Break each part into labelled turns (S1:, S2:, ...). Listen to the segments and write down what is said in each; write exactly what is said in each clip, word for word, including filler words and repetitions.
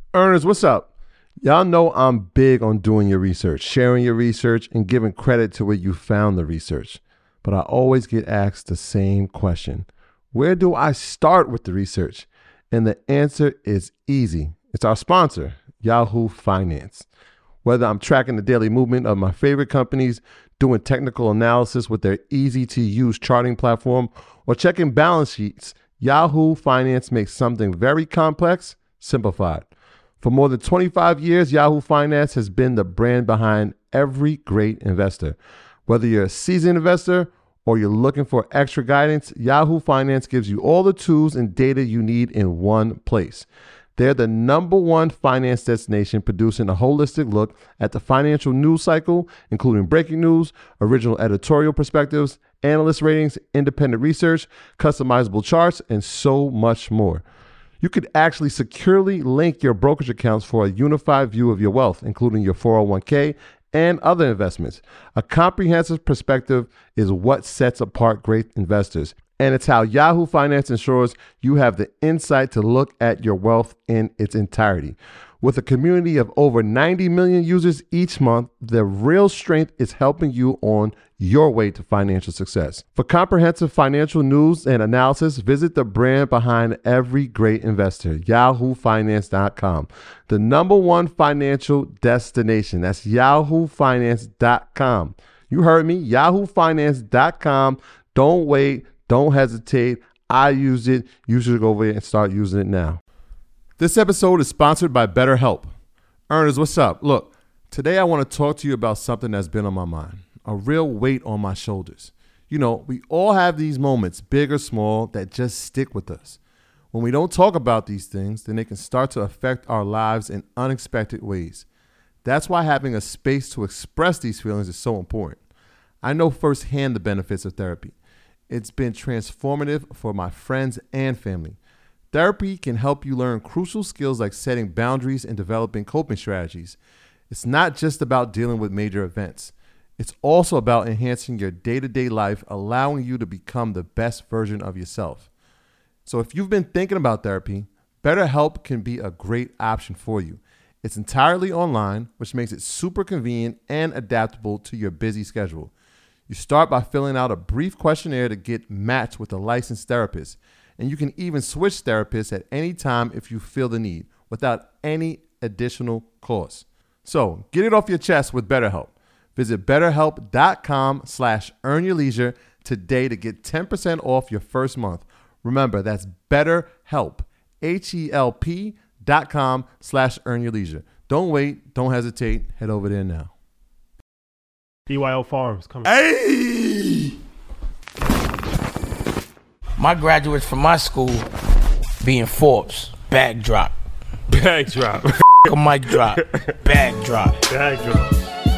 S1: Earners, what's up? Y'all know I'm big on doing your research, sharing your research, and giving credit to where you found the research. But I always get asked the same question. Where do I start with the research? And the answer is easy. It's our sponsor, Yahoo Finance. Whether I'm tracking the daily movement of my favorite companies, doing technical analysis with their easy-to-use charting platform, or checking balance sheets, Yahoo Finance makes something very complex simplified. For more than twenty-five years, Yahoo Finance has been the brand behind every great investor. Whether you're a seasoned investor or you're looking for extra guidance, Yahoo Finance gives you all the tools and data you need in one place. They're the number one finance destination, producing a holistic look at the financial news cycle, including breaking news, original editorial perspectives, analyst ratings, independent research, customizable charts, and so much more. You could actually securely link your brokerage accounts for a unified view of your wealth, including your four oh one k and other investments. A comprehensive perspective is what sets apart great investors, and it's how Yahoo Finance ensures you have the insight to look at your wealth in its entirety. With a community of over ninety million users each month, the real strength is helping you on your way to financial success. For comprehensive financial news and analysis, visit the brand behind every great investor, yahoo finance dot com. The number one financial destination. That's yahoo finance dot com. You heard me, yahoo finance dot com. Don't wait. Don't hesitate. I use it. You should go over there and start using it now. This episode is sponsored by BetterHelp. Earners, what's up? Look, today I want to talk to you about something that's been on my mind, a real weight on my shoulders. You know, we all have these moments, big or small, that just stick with us. When we don't talk about these things, then they can start to affect our lives in unexpected ways. That's why having a space to express these feelings is so important. I know firsthand the benefits of therapy. It's been transformative for my friends and family. Therapy can help you learn crucial skills like setting boundaries and developing coping strategies. It's not just about dealing with major events. It's also about enhancing your day-to-day life, allowing you to become the best version of yourself. So if you've been thinking about therapy, BetterHelp can be a great option for you. It's entirely online, which makes it super convenient and adaptable to your busy schedule. You start by filling out a brief questionnaire to get matched with a licensed therapist. And you can even switch therapists at any time if you feel the need, without any additional cost. So get it off your chest with BetterHelp. Visit betterhelp.com slash earnyourleisure today to get ten percent off your first month. Remember, that's BetterHelp, H-E-L-P dot com slash earnyourleisure. Don't wait. Don't hesitate. Head over there now.
S2: E Y L Farms coming.
S1: Hey!
S3: My graduates from my school being Forbes, bag drop.
S2: Bag drop.
S3: A mic drop. Bag drop.
S2: Bag drop.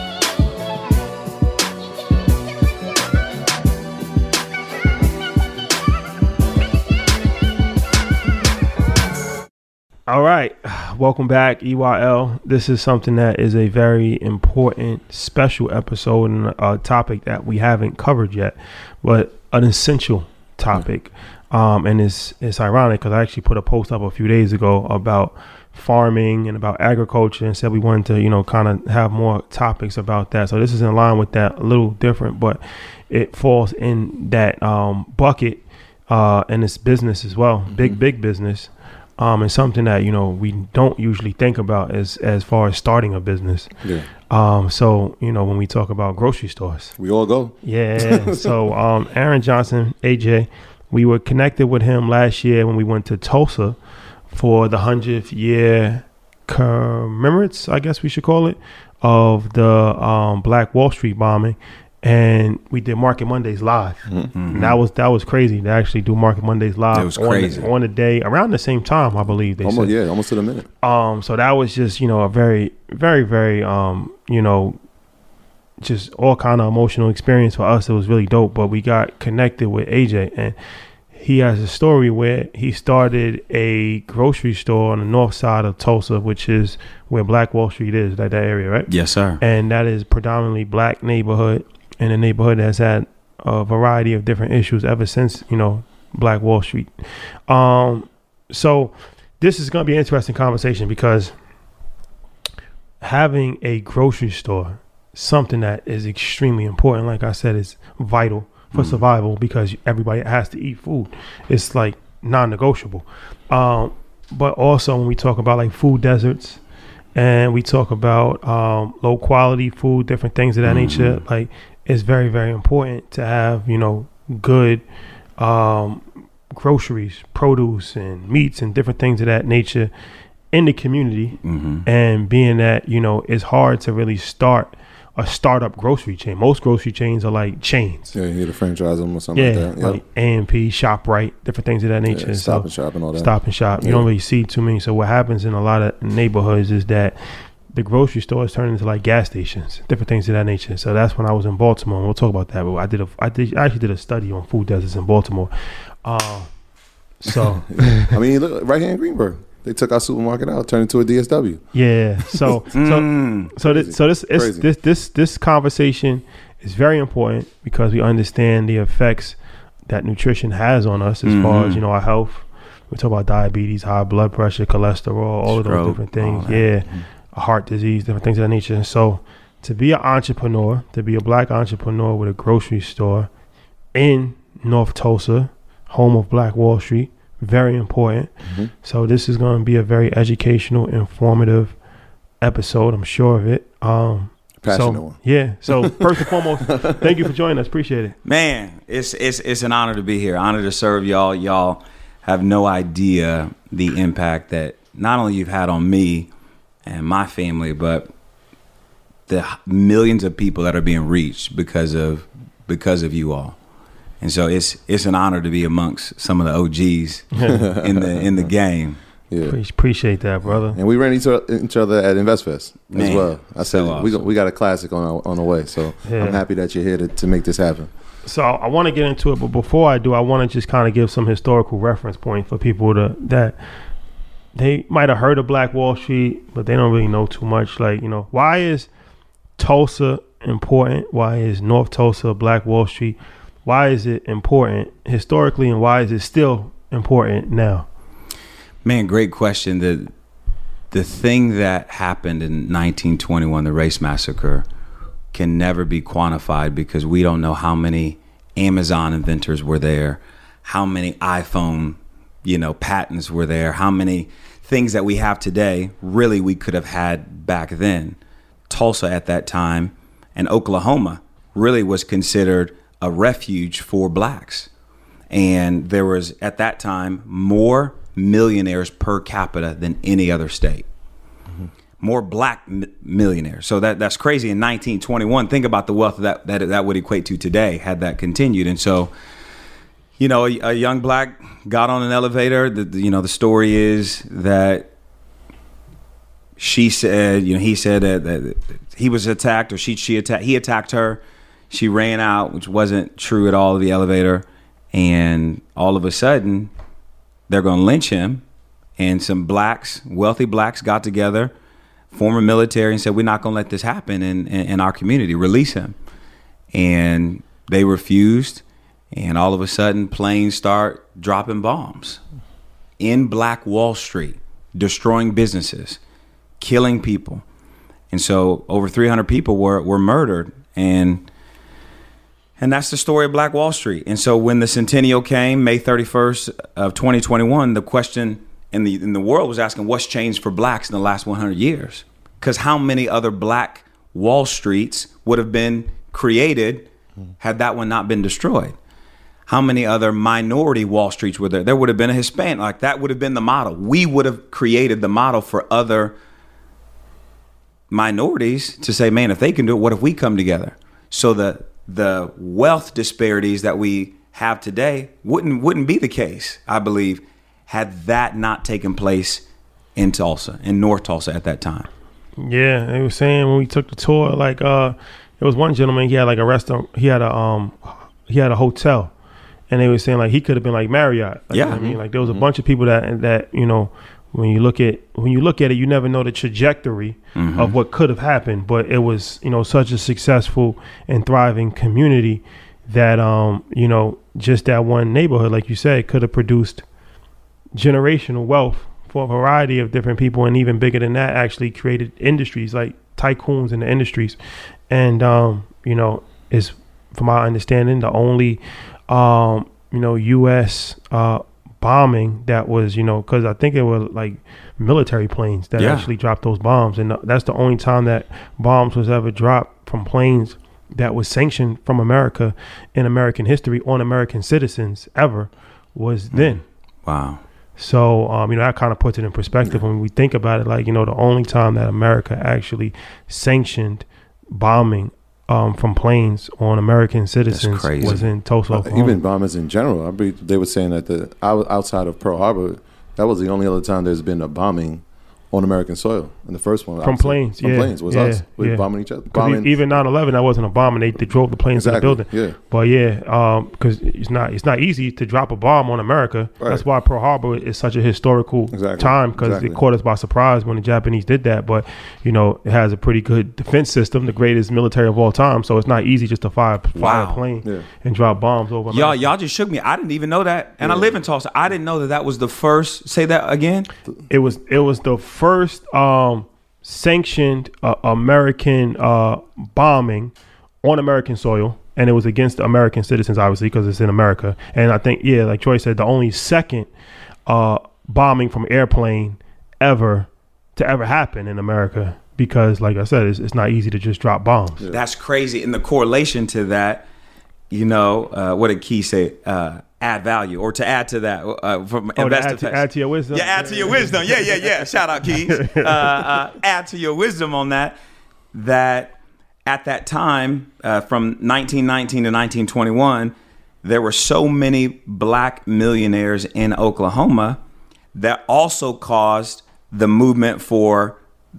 S2: All right. Welcome back, E Y L. This is something that is a very important, special episode and a topic that we haven't covered yet, but an essential topic. Um, and it's it's ironic because I actually put a post up a few days ago about farming and about agriculture and said we wanted to, you know, kind of have more topics about that. So this is in line with that, a little different, but it falls in that um, bucket uh, and it's business as well, mm-hmm. big, big business. Um, and something that, you know, we don't usually think about as, as far as starting a business. Yeah. Um, so, you know, when we talk about grocery stores.
S1: We all go.
S2: Yeah. so um, Aaron Johnson, A J, we were connected with him last year when we went to Tulsa for the hundredth year commemorates, I guess we should call it, of the um, Black Wall Street bombing. And we did Market Mondays live. Mm-hmm. And that was that was crazy to actually do Market Mondays live.
S4: It was crazy.
S2: On, on a day around the same time, I believe they
S4: almost,
S2: said.
S4: Yeah, almost to the minute.
S2: Um, so that was just, you know, a very, very, very, um, you know, just all kind of emotional experience for us. It was really dope. But we got connected with A J, and he has a story where he started a grocery store on the north side of Tulsa, which is where Black Wall Street is, that, that area, right?
S4: Yes, sir.
S2: And that is predominantly black neighborhood. And a neighborhood that's had a variety of different issues ever since, you know, Black Wall Street. Um, so this is going to be an interesting conversation because having a grocery store, something that is extremely important, like I said, is vital for mm. survival because everybody has to eat food. It's like non-negotiable. Um, but also when we talk about like food deserts and we talk about um, low quality food, different things of that mm. nature, like it's very, very important to have, you know, good um, groceries, produce and meats and different things of that nature in the community. Mm-hmm. And being that, you know, it's hard to really start a startup grocery chain. Most grocery chains are like chains.
S1: Yeah, you need to franchise them or something
S2: yeah,
S1: like that. Yeah,
S2: like A and P, ShopRite, different things of that nature.
S1: Yeah, stop
S2: so,
S1: and shop and all that.
S2: Stop and shop. You yeah. don't really see too many. So what happens in a lot of neighborhoods is that the grocery stores turn into like gas stations, different things of that nature. So that's when I was in Baltimore. And we'll talk about that. But I did a, I did, I actually did a study on food deserts in Baltimore. Uh, so
S1: I mean, look, right here in Greenburgh, they took our supermarket out, turned it into a D S W.
S2: Yeah. So so
S1: mm,
S2: so this so this it's, this this this conversation is very important because we understand the effects that nutrition has on us as mm-hmm. far as, you know, our health. We talk about diabetes, high blood pressure, cholesterol, all Stroke, of those different things. Yeah. Mm-hmm. Heart disease, different things of that nature. And so to be an entrepreneur, to be a black entrepreneur with a grocery store in North Tulsa, home of Black Wall Street, very important. Mm-hmm. So this is going to be a very educational, informative episode. I'm sure of it. Um,
S1: Passionate
S2: so,
S1: one.
S2: Yeah. So first and foremost, thank you for joining us. Appreciate it.
S4: Man, it's it's it's an honor to be here. Honor to serve y'all. Y'all have no idea the impact that not only you've had on me and my family, but the millions of people that are being reached because of because of you all. And so it's it's an honor to be amongst some of the O Gs in the in the game.
S2: Yeah. Appreciate that, brother.
S1: And we ran into each other at InvestFest
S4: Man,
S1: as well. I said
S4: so awesome.
S1: we got, we got a classic on our, on the way. So yeah. I'm happy that you're here to, to make this happen.
S2: So I want to get into it, but before I do, I want to just kind of give some historical reference point for people to that they might have heard of Black Wall Street, but they don't really know too much. Like, you know, why is Tulsa important? Why is North Tulsa, Black Wall Street? Why is it important historically, and why is it still important now?
S4: Man, great question. The the thing that happened in nineteen twenty-one, the race massacre, can never be quantified because we don't know how many Amazon inventors were there, how many iPhone, you know, patents were there, how many things that we have today really we could have had back then. Tulsa at that time and Oklahoma really was considered a refuge for blacks. And there was at that time more millionaires per capita than any other state. Mm-hmm. More black m- millionaires. So that that's crazy in nineteen twenty-one. Think about the wealth that, that that would equate to today had that continued. And so, you know, a, a young black got on an elevator. The, the, you know, the story is that she said, you know, he said that, that he was attacked or she she attacked he attacked her. She ran out, which wasn't true at all of the elevator. And all of a sudden, they're going to lynch him. And some blacks, wealthy blacks, got together, former military, and said, we're not going to let this happen in, in, in our community. Release him. And they refused. And all of a sudden, planes start dropping bombs in Black Wall Street, destroying businesses, killing people. And so over three hundred people were, were murdered. And And that's the story of Black Wall Street. And so when the centennial came, May thirty-first of twenty twenty-one, the question in the in the world was asking what's changed for blacks in the last one hundred years? Because how many other Black Wall Streets would have been created had that one not been destroyed? How many other minority Wall Streets were there? There would have been a Hispanic. Like that would have been the model. We would have created the model for other minorities to say, man, if they can do it, what if we come together? So the the wealth disparities that we have today wouldn't wouldn't be the case, I believe, had that not taken place in Tulsa, in North Tulsa at that time.
S2: Yeah, they were saying when we took the tour, like uh, there was one gentleman, he had like a restaurant, he had a um, he had a hotel, and they were saying like he could have been like Marriott. Like,
S4: yeah,
S2: you know what I mean, like there was a mm-hmm. bunch of people that that you know. When you look at when you look at it, you never know the trajectory mm-hmm. of what could have happened. But it was, you know, such a successful and thriving community that, um, you know, just that one neighborhood, like you said, could have produced generational wealth for a variety of different people, and even bigger than that, actually created industries like tycoons in the industries. And, um, you know, is, from my understanding, the only, um, you know, U S uh, bombing that was, you know, because I think it was like military planes that
S4: Yeah.
S2: actually dropped those bombs. And that's the only time that bombs was ever dropped from planes that was sanctioned from America in American history on American citizens ever was then.
S4: Wow.
S2: So, um, you know, that kind of puts it in perspective when we think about it. Like, you know, the only time that America actually sanctioned bombing um, from planes on American citizens
S4: crazy.
S2: was in Tulsa,
S1: Uh,
S2: Oklahoma.
S1: even bombers in general. I believe they were saying that the out- outside of Pearl Harbor, that was the only other time there's been a bombing on American soil. And the first one
S2: From
S1: obviously,
S2: planes,
S1: from
S2: yeah,
S1: planes was
S2: yeah,
S1: us. We
S2: yeah.
S1: were bombing each other.
S2: 'Cause
S1: Bombing,
S2: e- even nine eleven, that wasn't a bomb, and they, they drove the planes
S1: exactly.
S2: to the building.
S1: Yeah.
S2: But yeah, because it's not it's not easy to drop a bomb on America.
S1: Right.
S2: That's why Pearl Harbor is such a historical
S1: Exactly.
S2: time, because
S1: Exactly.
S2: it caught us by surprise when the Japanese did that. But you know, it has a pretty good defense system, the greatest military of all time. So it's not easy just to fire, fire
S4: Wow.
S2: a plane
S1: Yeah.
S2: and drop bombs over
S4: Y'all,
S2: America.
S4: y'all just shook me. I didn't even know that. And I
S1: Yeah.
S4: live in Tulsa. I didn't know that that was the first. Say that again.
S2: It was it was the first um, sanctioned uh, American uh, bombing on American soil, and it was against American citizens, obviously, because it's in America. And I think, yeah, like Troy said, the only second uh, bombing from airplane ever to ever happen in America, because, like I said, it's, it's not easy to just drop bombs.
S4: That's crazy. And the correlation to that, you know, uh, what did Key say? Uh, add value, or to add to that uh, from
S2: Oh, to
S4: investor
S2: add, to,
S4: facts.
S2: add to your wisdom.
S4: Yeah, add to your wisdom. Yeah, yeah, yeah. Shout out, Keys. Uh, uh, add to your wisdom on that. That at that time, uh, from nineteen nineteen to nineteen twenty-one, there were so many black millionaires in Oklahoma that also caused the movement for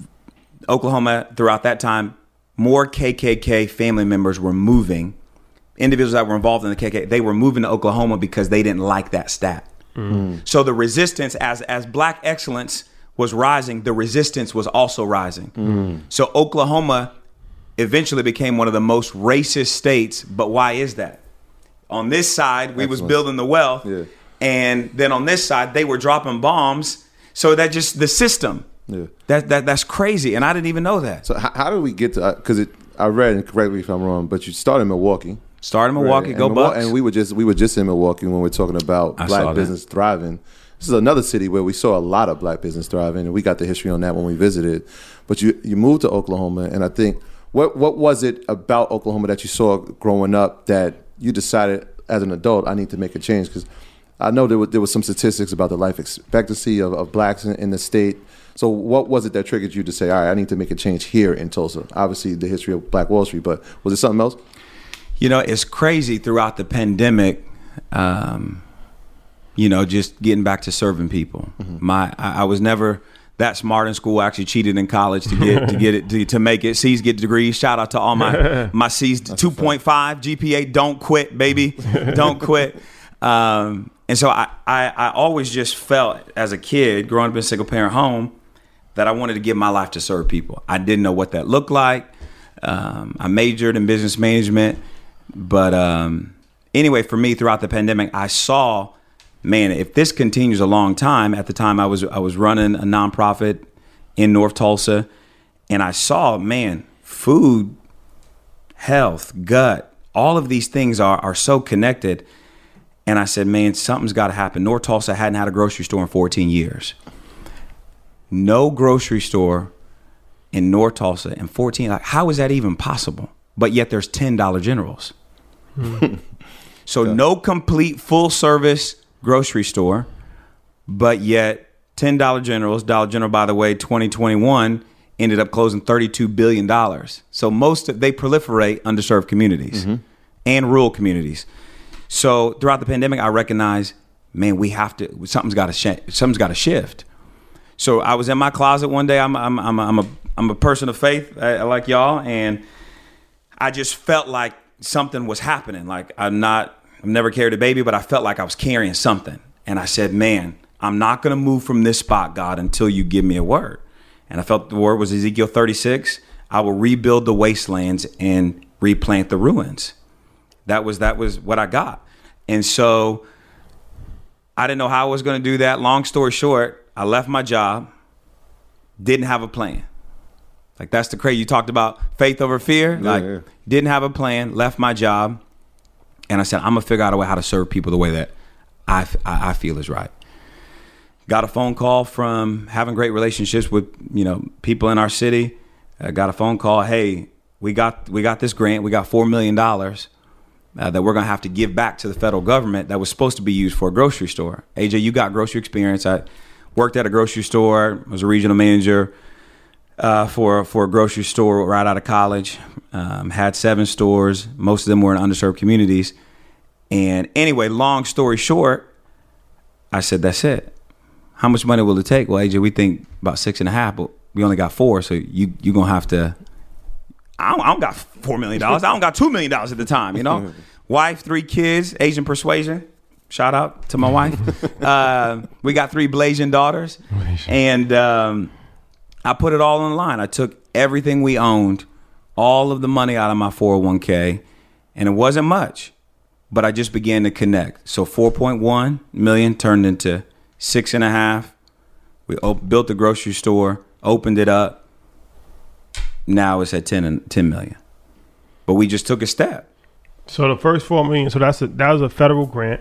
S4: Oklahoma throughout that time. More K K K family members were moving. Individuals that were involved in the K K K, they were moving to Oklahoma because they didn't like that stat. Mm. So the resistance, as as black excellence was rising, the resistance was also rising. Mm. So Oklahoma eventually became one of the most racist states. But why is that? On this side, we
S1: Excellent.
S4: was building the wealth.
S1: Yeah.
S4: And then on this side, they were dropping bombs. So that just the system.
S1: Yeah.
S4: That that that's crazy. And I didn't even know that.
S1: So how, how do we get to? Because it, I read, and correct me if I'm wrong, but you started in Milwaukee.
S4: Started in Milwaukee,
S1: Right.
S4: go
S1: and
S4: Bucks.
S1: And we were just we were just in Milwaukee when we're talking about
S4: I saw
S1: black
S4: that.
S1: business thriving. This is another city where we saw a lot of black business thriving, and we got the history on that when we visited. But you you moved to Oklahoma, and I think what what was it about Oklahoma that you saw growing up that you decided as an adult I need to make a change? Because I know there was there was some statistics about the life expectancy of, of blacks in, in the state. So what was it that triggered you to say, all right, I need to make a change here in Tulsa? Obviously, the history of Black Wall Street, but was it something else?
S4: You know, it's crazy throughout the pandemic, um, you know, just getting back to serving people. Mm-hmm. My, I, I was never that smart in school. I actually cheated in college to get to get it to, to make it. C's get degrees. Shout out to all my my C's. two point five G P A. Don't quit, baby. Don't quit. Um, and so I, I I always just felt as a kid growing up in a single parent home that I wanted to give my life to serve people. I didn't know what that looked like. Um, I majored in business management. But um, anyway, for me, throughout the pandemic, I saw, man, if this continues a long time. At the time, I was I was running a nonprofit in North Tulsa, and I saw, man, food, health, gut, all of these things are are so connected. And I said, man, something's got to happen. North Tulsa hadn't had a grocery store in fourteen years. No grocery store in North Tulsa in fourteen. Like, how is that even possible? But yet there's ten Dollar Generals. Hmm. So yeah. No complete full service grocery store, but yet ten Dollar Generals. Dollar General, by the way, twenty twenty-one ended up closing thirty-two billion dollars. So most of, they proliferate underserved communities mm-hmm. and rural communities. So throughout the pandemic, I recognized, man, we have to, something's got to sh- something's got to shift. So I was in my closet one day. I'm I'm I'm I'm a I'm a person of faith, I, I like y'all, and I just felt like something was happening. Like I'm not, I've never carried a baby, but I felt like I was carrying something. And I said, man, I'm not going to move from this spot, God, until you give me a word. And I felt the word was Ezekiel thirty-six. I will rebuild the wastelands and replant the ruins. That was that was what I got. And so I didn't know how I was going to do that. Long story short, I left my job, didn't have a plan. Like, that's the crazy. You talked about faith over fear.
S1: Yeah,
S4: like,
S1: yeah.
S4: didn't have a plan, left my job, and I said, I'm going to figure out a way how to serve people the way that I, I, I feel is right. Got a phone call from having great relationships with, you know, people in our city. I got a phone call, hey, we got we got this grant. We got four million dollars uh, that we're going to have to give back to the federal government that was supposed to be used for a grocery store. A J, you got grocery experience. I worked at a grocery store, was a regional manager uh, for, for a grocery store right out of college. Um, had seven stores. Most of them were in underserved communities. And anyway, long story short, I said, that's it. How much money will it take? Well, A J, we think about six and a half, but we only got four. So you, you're going to have to, I don't, I don't got four million dollars. I don't got two million dollars at the time, you know? Wife, three kids, Asian persuasion. Shout out to my wife. uh, we got three blazing daughters. And um, I put it all on the line. I took everything we owned, all of the money out of my four oh one k, and it wasn't much, but I just began to connect. So four point one million turned into six and a half. We op- built the grocery store, opened it up. Now it's at ten and ten million. But we just took a step.
S2: So the first four million. So that's a, that was a federal grant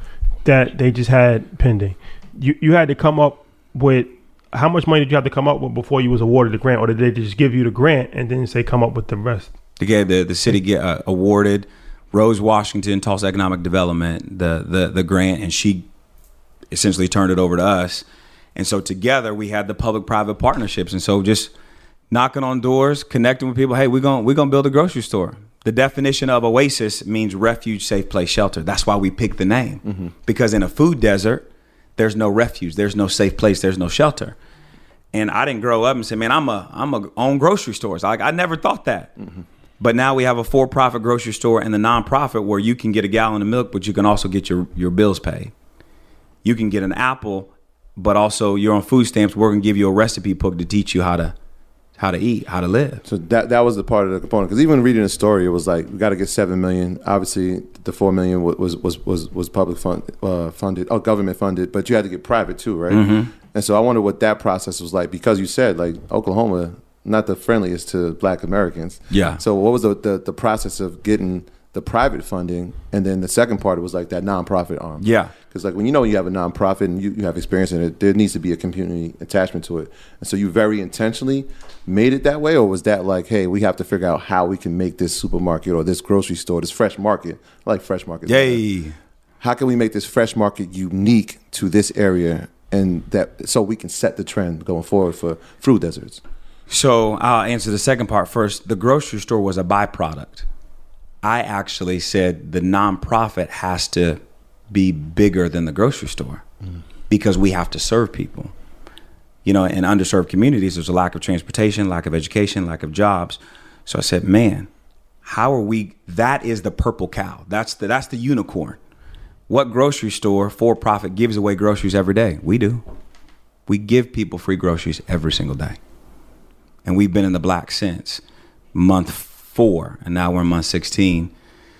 S2: that they just had pending. You you had to come up with, how much money did you have to come up with before you was awarded the grant, or did they just give you the grant and then say come up with the rest?
S4: Again, the the city get uh, awarded Rose Washington, Tulsa Economic Development, the the the grant, and she essentially turned it over to us. And so together we had the public-private partnerships, and so just knocking on doors, connecting with people. Hey, we're going we're gonna build a grocery store. The definition of Oasis means refuge, safe place, shelter. That's why we picked the name. Mm-hmm. Because in a food desert, there's no refuge, there's no safe place, there's no shelter. And I didn't grow up and say, man, I'm a I'm a own grocery stores. Like, I never thought that. Mm-hmm. But now we have a for-profit grocery store and the nonprofit where you can get a gallon of milk, but you can also get your, your bills paid. You can get an apple, but also you're on food stamps. We're gonna give you a recipe book to teach you how to how to eat, how to live.
S1: So that that was the part of the component. Because even reading the story, it was like, we got to get seven million. Obviously, the four million was was was was public fund, uh, funded, or government funded, but you had to get private too, right? Mm-hmm. And so I wonder what that process was like, because you said, like, Oklahoma, not the friendliest to Black Americans.
S4: Yeah.
S1: So what was the the, the process of getting the private funding, and then the second part was like that nonprofit arm?
S4: Yeah.
S1: Because, like, when you know you have a nonprofit and you, you have experience in it, there needs to be a community attachment to it. And so you very intentionally made it that way, or was that like, hey, we have to figure out how we can make this supermarket or this grocery store, this fresh market, I like fresh markets.
S4: Yay.
S1: How can we make this fresh market unique to this area, and that so we can set the trend going forward for food deserts?
S4: So I'll answer the second part first. The grocery store was a byproduct. I actually said the nonprofit has to be bigger than the grocery store mm. because we have to serve people. You know, in underserved communities, there's a lack of transportation, lack of education, lack of jobs. So I said, man, how are we? That is the purple cow. That's the that's the unicorn. What grocery store for profit gives away groceries every day? We do. We give people free groceries every single day. And we've been in the black since month four, and now we're in month sixteen.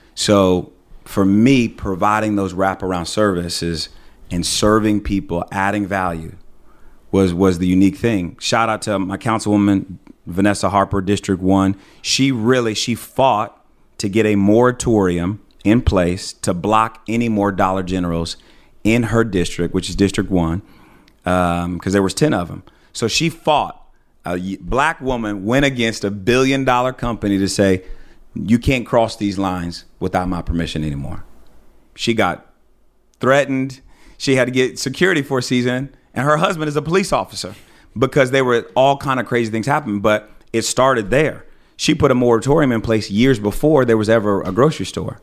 S4: So for me, providing those wraparound services and serving people, adding value was was the unique thing. Shout out to my councilwoman, Vanessa Harper, District one. She really, she fought to get a moratorium in place to block any more Dollar Generals in her district, which is District one, because um, there was ten of them. So she fought. A black woman went against a billion dollar company to say, you can't cross these lines without my permission anymore. She got threatened. She had to get security for a season, and her husband is a police officer, because there were all kind of crazy things happening. But it started there. She put a moratorium in place years before there was ever a grocery store.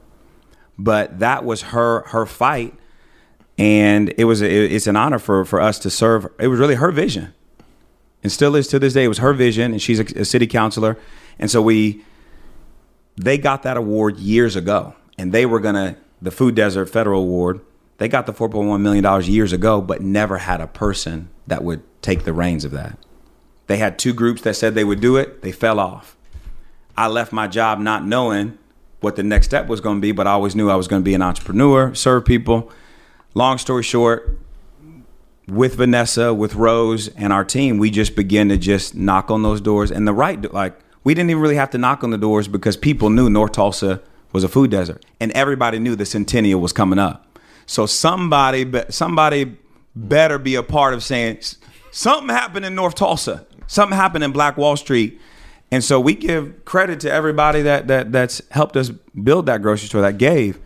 S4: But that was her her fight, and it was a, it's an honor for for us to serve. It was really her vision. And still is to this day. It was her vision, and she's a, a city councilor. And so we, they got that award years ago, and they were gonna, the Food Desert Federal Award, they got the four point one million dollars years ago, but never had a person that would take the reins of that. They had two groups that said they would do it. They fell off. I left my job not knowing what the next step was gonna be, but I always knew I was gonna be an entrepreneur, serve people. Long story short, with Vanessa, with Rose and our team, we just began to just knock on those doors. And the right, like, we didn't even really have to knock on the doors because people knew North Tulsa was a food desert. And everybody knew the centennial was coming up. So somebody, somebody better be a part of saying, something happened in North Tulsa. Something happened in Black Wall Street. And so we give credit to everybody that that that's helped us build that grocery store, that gave.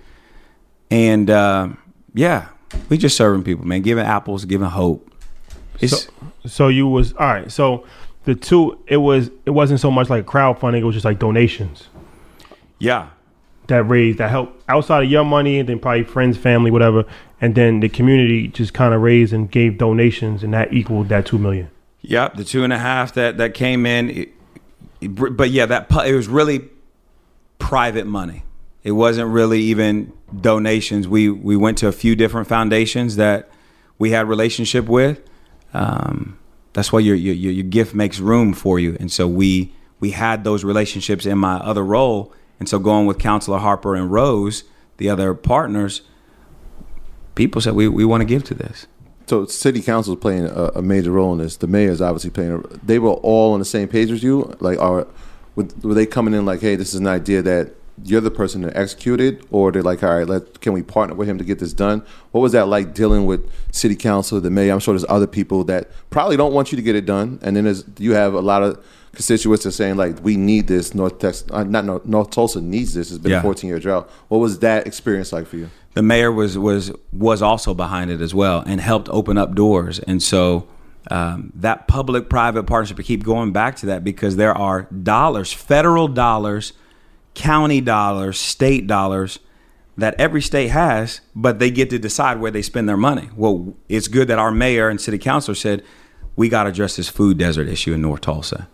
S4: And uh, yeah, we just serving people, man, giving apples, giving hope. It's,
S2: so, so you was all right. So the two, it was it wasn't so much like crowdfunding; it was just like donations.
S4: Yeah,
S2: that raised that helped outside of your money, and then probably friends, family, whatever, and then the community just kind of raised and gave donations, and that equaled that two million.
S4: Yep, the two and a half that that came in. It, it, but yeah, that it was really private money. It wasn't really even donations. We we went to a few different foundations that we had relationship with. Um, that's why your, your your gift makes room for you. And so we we had those relationships in my other role. And so going with Councilor Harper and Rose, the other partners, people said we, we want to give to this.
S1: So city council is playing a, a major role in this. The mayor is obviously playing. A, they were all on the same page as you. Like, are were they coming in like, hey, this is an idea that you're the person that executed, or they're like, all right, let can we partner with him to get this done? What was that like dealing with city council, the mayor? I'm sure there's other people that probably don't want you to get it done, and then there's you have a lot of constituents that are saying like, we need this. North Texas, uh, not North, North Tulsa needs this. It's been
S4: yeah.
S1: a fourteen year drought. What was that experience like for you?
S4: The mayor was was was also behind it as well and helped open up doors. And so um, that public-private partnership, I keep going back to that because there are dollars, federal dollars, county dollars, state dollars that every state has, but they get to decide where they spend their money. Well, it's good that our mayor and city councilor said, we got to address this food desert issue in North Tulsa.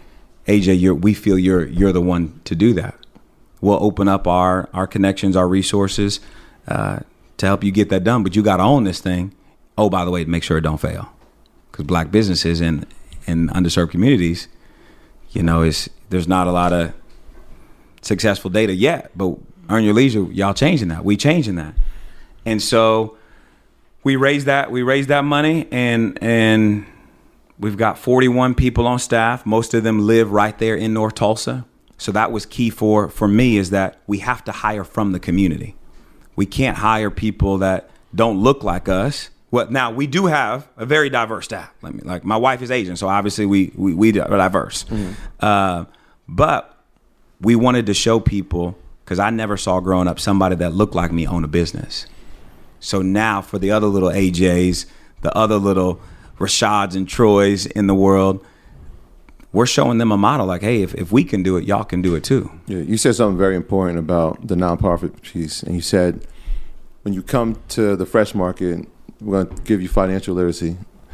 S4: A J, you're, we feel you're you're the one to do that. We'll open up our, our connections, our resources, Uh, to help you get that done, but you got to own this thing. Oh, by the way, make sure it don't fail, because black businesses in in underserved communities, you know, is there's not a lot of successful data yet. But Earn Your Leisure, y'all changing that. We changing that, and so we raised that. We raised that money, and and we've got forty-one people on staff. Most of them live right there in North Tulsa. So that was key for for me, is that we have to hire from the community. We can't hire people that don't look like us. Well, now we do have a very diverse staff. Let me, like, my wife is Asian, so obviously we we we are diverse. Mm-hmm. Uh, but we wanted to show people, because I never saw growing up somebody that looked like me own a business. So now for the other little A Js, the other little Rashads and Troys in the world, we're showing them a model like, hey, if, if we can do it, y'all can do it too.
S1: Yeah, you said something very important about the nonprofit piece. And you said, when you come to the Fresh Market, we're going to give you financial literacy.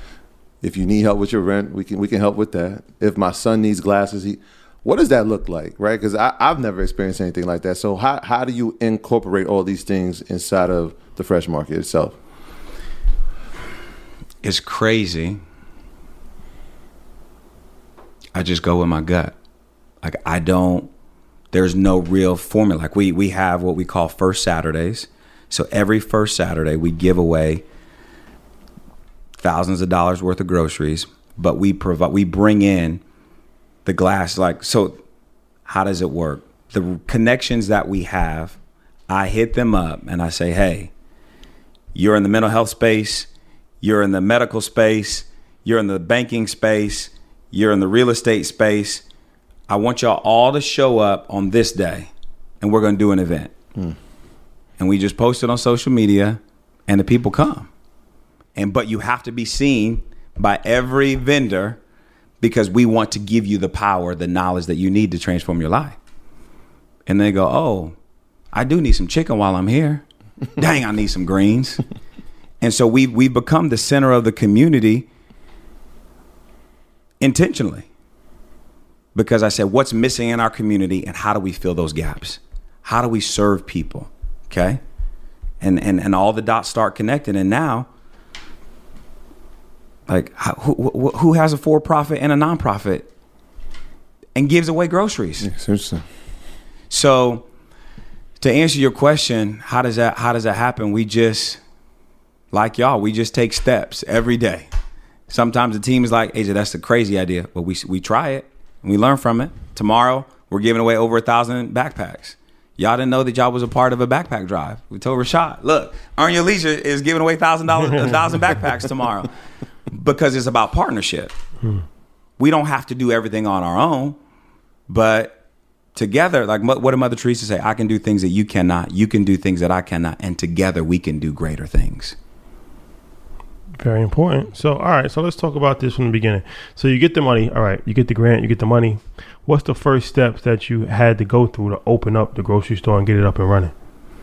S1: If you need help with your rent, we can we can help with that. If my son needs glasses, he, what does that look like, right? Because I've never experienced anything like that. So how, how do you incorporate all these things inside of the Fresh Market itself?
S4: It's crazy. I just go with my gut. Like, I don't, there's no real formula. Like, we we have what we call First Saturdays. So every first Saturday we give away thousands of dollars worth of groceries, but we provide, we bring in the glass. Like, so how does it work? The connections that we have, I hit them up and I say, hey, you're in the mental health space, you're in the medical space, you're in the banking space, you're in the real estate space. I want y'all all to show up on this day, and we're going to do an event. Mm. And we just post it on social media, and the people come. And but you have to be seen by every vendor, because we want to give you the power, the knowledge that you need to transform your life. And they go, oh, I do need some chicken while I'm here. Dang, I need some greens. And so we we've become the center of the community intentionally, because I said, what's missing in our community and how do we fill those gaps? How do we serve people? Okay. And, and, and all the dots start connecting. And now, like, how, who, who has a for-profit and a nonprofit and gives away groceries?
S1: Yeah, seriously.
S4: So to answer your question, how does that, how does that happen? We just, like y'all, we just take steps every day. Sometimes the team is like, A J, that's a crazy idea, but we we try it and we learn from it. Tomorrow, we're giving away over a thousand backpacks. Y'all didn't know that y'all was a part of a backpack drive. We told Rashad, look, Earn Your Leisure is giving away thousand dollars, a thousand backpacks tomorrow, because it's about partnership. Hmm. We don't have to do everything on our own, but together, like what did Mother Teresa say? I can do things that you cannot. You can do things that I cannot, and together we can do greater things.
S2: Very important. So, all right. So let's talk about this from the beginning. So you get the money. All right. You get the grant. You get the money. What's the first steps that you had to go through to open up the grocery store and get it up and running?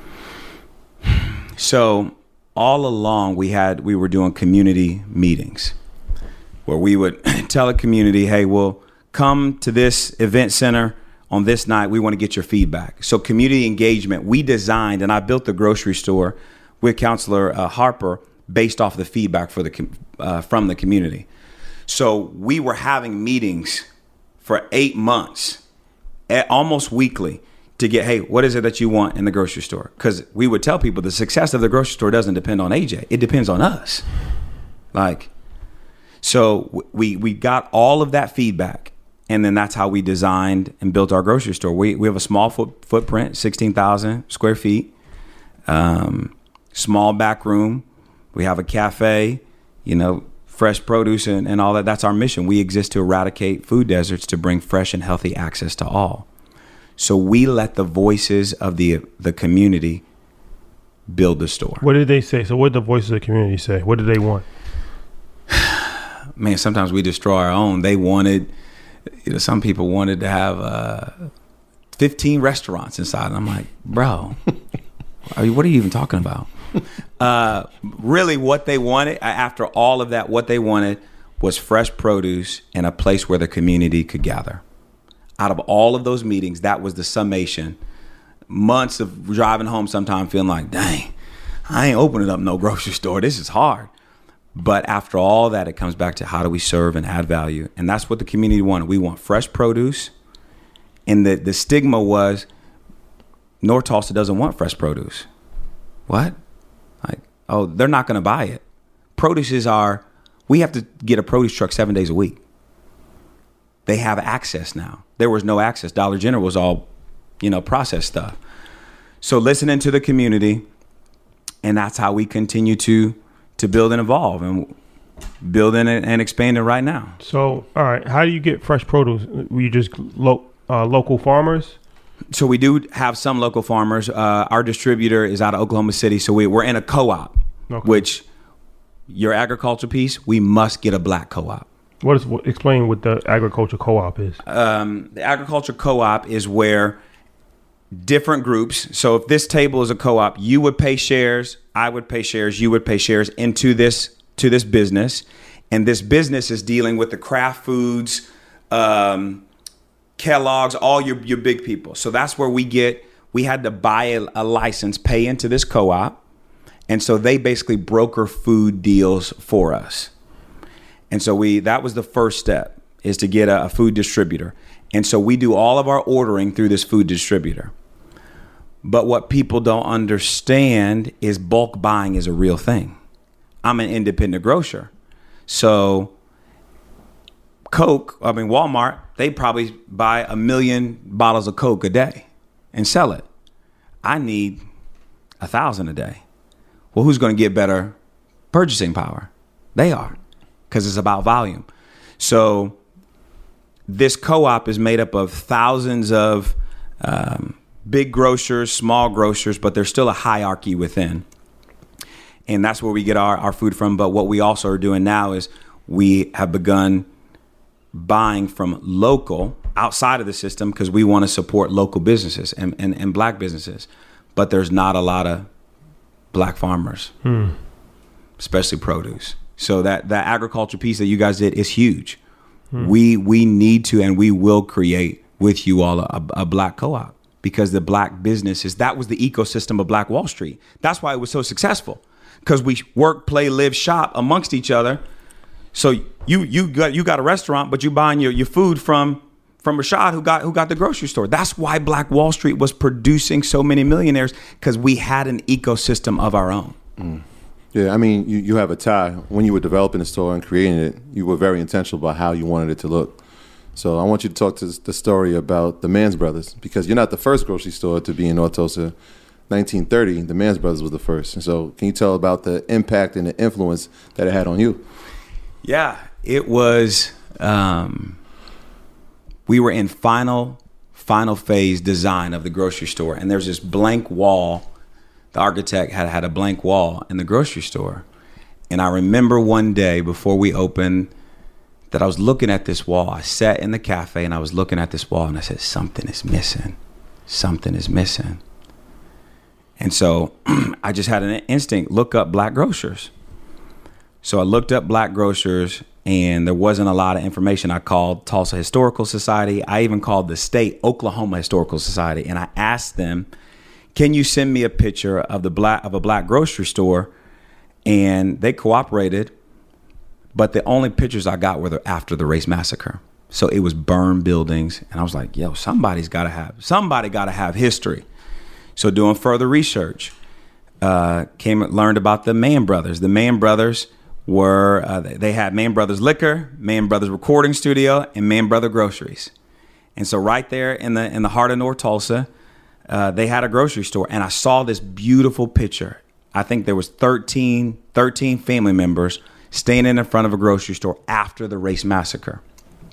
S4: So all along we had, we were doing community meetings where we would tell a community, hey, well, come to this event center on this night. We want to get your feedback. So community engagement, we designed, and I built the grocery store with Counselor uh, Harper based off the feedback for the uh, from the community. So we were having meetings for eight months, almost weekly, to get, hey, what is it that you want in the grocery store? Because we would tell people the success of the grocery store doesn't depend on A J. It depends on us. Like, so we we got all of that feedback, and then that's how we designed and built our grocery store. We we have a small foot, footprint, sixteen thousand square feet, um, small back room. We have a cafe, you know, fresh produce and, and all that. That's our mission. We exist to eradicate food deserts, to bring fresh and healthy access to all. So we let the voices of the the community build the store.
S2: What did they say? So what did the voices of the community say? What did they want?
S4: Man, sometimes we destroy our own. They wanted, you know, some people wanted to have uh, fifteen restaurants inside. And I'm like, bro, I mean, what are you even talking about? Uh, really what they wanted, after all of that, what they wanted was fresh produce and a place where the community could gather. Out of all of those meetings, that was the summation. Months of driving home sometime feeling like, dang, I ain't opening up no grocery store. This is hard. But after all that, it comes back to how do we serve and add value? And that's what the community wanted. We want fresh produce. And the, the stigma was, North Tulsa doesn't want fresh produce. What? Like, oh, they're not going to buy it. Produce is our, we have to get a produce truck seven days a week. They have access now. There was no access. Dollar General was all, you know, processed stuff. So listening to the community, and that's how we continue to to build and evolve and building and, and expanding right now.
S2: So, all right, how do you get fresh produce? We just lo- uh, local farmers?
S4: So we do have some local farmers. Uh, our distributor is out of Oklahoma City, so we, we're in a co-op, okay. Which your agriculture piece, we must get a black co-op.
S2: What is what, explain what the agriculture co-op is?
S4: Um, the agriculture co-op is where different groups. So if this table is a co-op, you would pay shares, I would pay shares, you would pay shares into this to this business, and this business is dealing with the Kraft Foods, um, Kellogg's, all your, your big people. So that's where we get, we had to buy a, a license, pay into this co-op. And so they basically broker food deals for us. And so we, that was the first step, is to get a, a food distributor. And so we do all of our ordering through this food distributor. But what people don't understand is bulk buying is a real thing. I'm an independent grocer. So Coke, I mean, Walmart, they probably buy a million bottles of Coke a day and sell it. I need a thousand a day. Well, who's going to get better purchasing power? They are, because it's about volume. So this co-op is made up of thousands of um, big grocers, small grocers, but there's still a hierarchy within. And that's where we get our, our food from. But what we also are doing now is we have begun buying from local outside of the system, because we want to support local businesses and, and, and black businesses. But there's not a lot of black farmers, hmm. especially produce. So that, that agriculture piece that you guys did is huge. Hmm. We we need to, and we will create with you all a, a black co-op, because the black businesses, that was the ecosystem of Black Wall Street. That's why it was so successful, because we work, play, live, shop amongst each other. So you you got you got a restaurant, but you buying your, your food from from Rashad, who got who got the grocery store. That's why Black Wall Street was producing so many millionaires, because we had an ecosystem of our own.
S1: Mm. Yeah, I mean, you, you have a tie. When you were developing the store and creating it, you were very intentional about how you wanted it to look. So I want you to talk to the story about the Manns Brothers, because you're not the first grocery store to be in North Tulsa. nineteen thirty, the Manns Brothers was the first. And so can you tell about the impact and the influence that it had on you?
S4: Yeah, it was, um, we were in final, final phase design of the grocery store. And there's this blank wall. The architect had had a blank wall in the grocery store. And I remember one day before we opened that I was looking at this wall. I sat in the cafe and I was looking at this wall and I said, something is missing. Something is missing. And so I just had an instinct, look up black grocers. So I looked up black grocers and there wasn't a lot of information. I called Tulsa Historical Society. I even called the state Oklahoma Historical Society. And I asked them, can you send me a picture of the black of a black grocery store? And they cooperated. But the only pictures I got were the, after the race massacre. So it was burned buildings. And I was like, yo, somebody's got to have, somebody got to have history. So doing further research, uh, came learned about the Mann Brothers. The Mann Brothers were, uh, they had Mann Brothers Liquor, Mann Brothers Recording Studio, and Mann Brother Groceries. And so right there in the in the heart of North Tulsa, uh, they had a grocery store. And I saw this beautiful picture. I think there was thirteen, thirteen family members standing in front of a grocery store after the race massacre.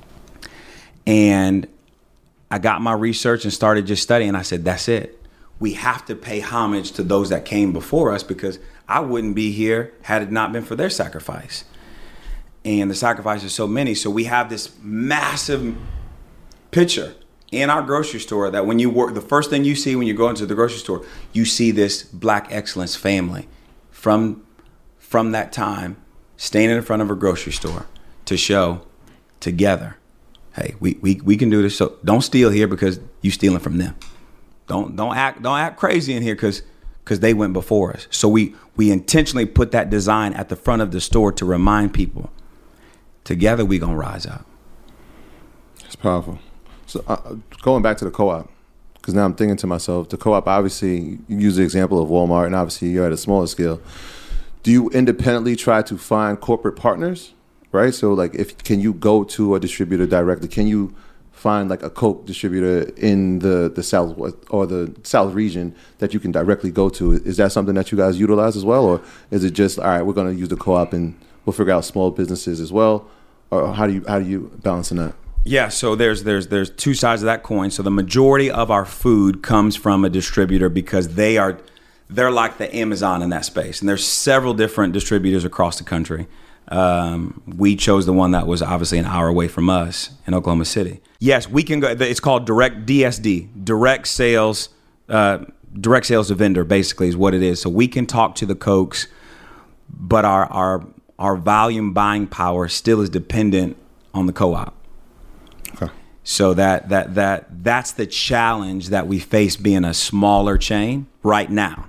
S4: And I got my research and started just studying. I said, that's it. We have to pay homage to those that came before us, because I wouldn't be here had it not been for their sacrifice. And the sacrifice is so many. So we have this massive picture in our grocery store that when you work, the first thing you see when you go into the grocery store, you see this Black excellence family from, from that time standing in front of a grocery store to show together, hey, we, we, we can do this. So don't steal here because you stealing from them. Don't don't act don't act crazy in here because because they went before us. So we we intentionally put that design at the front of the store to remind people, together we gonna rise up.
S1: It's powerful. So uh, going back to the co-op, because now I'm thinking to myself, the co-op, obviously you use the example of Walmart, and obviously you're at a smaller scale. Do you independently try to find corporate partners, right? So like, if can you go to a distributor directly? Can you find like a Coke distributor in the the South or the South region that you can directly go to? Is that something that you guys utilize as well, or is it just, all right, we're going to use the co-op and we'll figure out small businesses as well? Or how do you how do you balance in that?
S4: Yeah, so there's there's there's two sides of that coin. So the majority of our food comes from a distributor because they are they're like the Amazon in that space, and there's several different distributors across the country. Um, we chose the one that was obviously an hour away from us in Oklahoma City. Yes, we can go. It's called direct D S D, direct sales, uh, direct sales to vendor. Basically, is what it is. So we can talk to the Cokes, but our our our volume buying power still is dependent on the co-op. Okay. So that that that that's the challenge that we face being a smaller chain right now.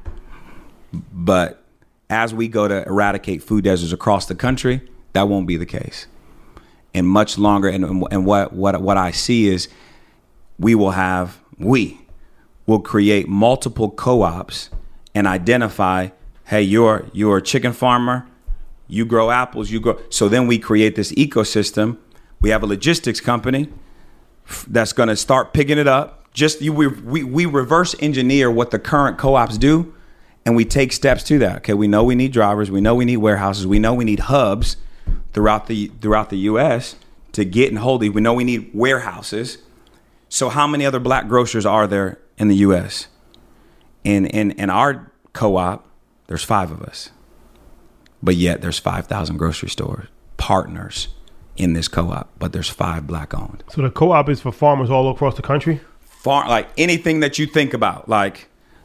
S4: But as we go to eradicate food deserts across the country, that won't be the case. And much longer, and, and what, what, what I see is we will have, we will create multiple co-ops and identify, hey, you're, you're a chicken farmer, you grow apples, you grow. So then we create this ecosystem. We have a logistics company that's going to start picking it up. Just you, we, we, we reverse engineer what the current co-ops do. And we take steps to that. Okay, we know we need drivers. We know we need warehouses. We know we need hubs throughout the throughout the U S to get and hold these. We know we need warehouses. So how many other black grocers are there in the U S? In in in our co-op, there's five of us, but yet there's five thousand grocery stores partners in this co-op. But there's five black owned.
S2: So the co-op is for farmers all across the country.
S4: Farm, like anything that you think about, like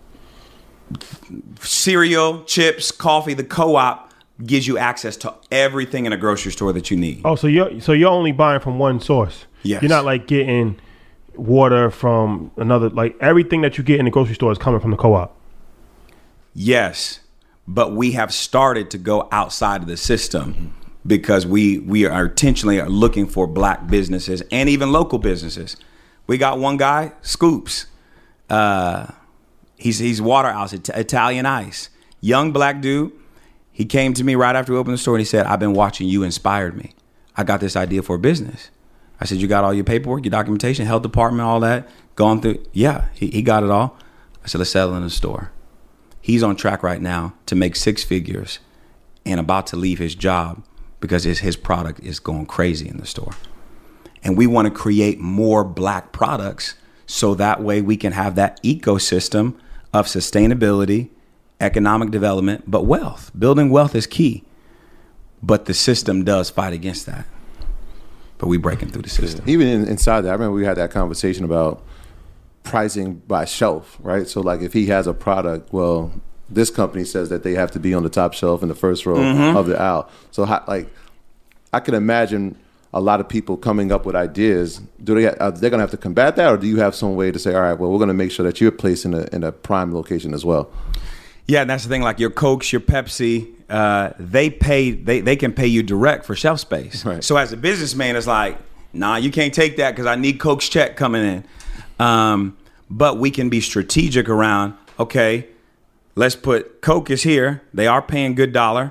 S4: cereal, chips, coffee. The co-op gives you access to everything in a grocery store that you need.
S2: Oh, so you're so you're only buying from one source.
S4: Yes.
S2: You're not like getting water from another. Like everything that you get in the grocery store is coming from the co-op.
S4: Yes, but we have started to go outside of the system because we we are intentionally are looking for black businesses and even local businesses. We got one guy, Scoops. Uh, He's he's Waterhouse, Italian Ice, young black dude. He came to me right after we opened the store and he said, I've been watching you, inspired me. I got this idea for a business. I said, you got all your paperwork, your documentation, health department, all that, gone through? Yeah, he, he got it all. I said, let's settle in the store. He's on track right now to make six figures and about to leave his job because his, his product is going crazy in the store. And we want to create more black products so that way we can have that ecosystem of sustainability, economic development, but wealth. Building wealth is key. But the system does fight against that. But we breaking through the system.
S1: Even in, inside that, I remember we had that conversation about pricing by shelf, right? So like if he has a product, well, this company says that they have to be on the top shelf in the first row mm-hmm. of the aisle. So how, like, I can imagine a lot of people coming up with ideas. Do they? Are they going to have to combat that, or do you have some way to say, all right, well, we're going to make sure that you're placed in a in a prime location as well?
S4: Yeah, and that's the thing. Like your Cokes, your Pepsi, uh, they pay. They they can pay you direct for shelf space.
S1: Right.
S4: So as a businessman, it's like, nah, you can't take that because I need Coke's check coming in. Um, but we can be strategic around. Okay, let's put Coke is here. They are paying good dollar,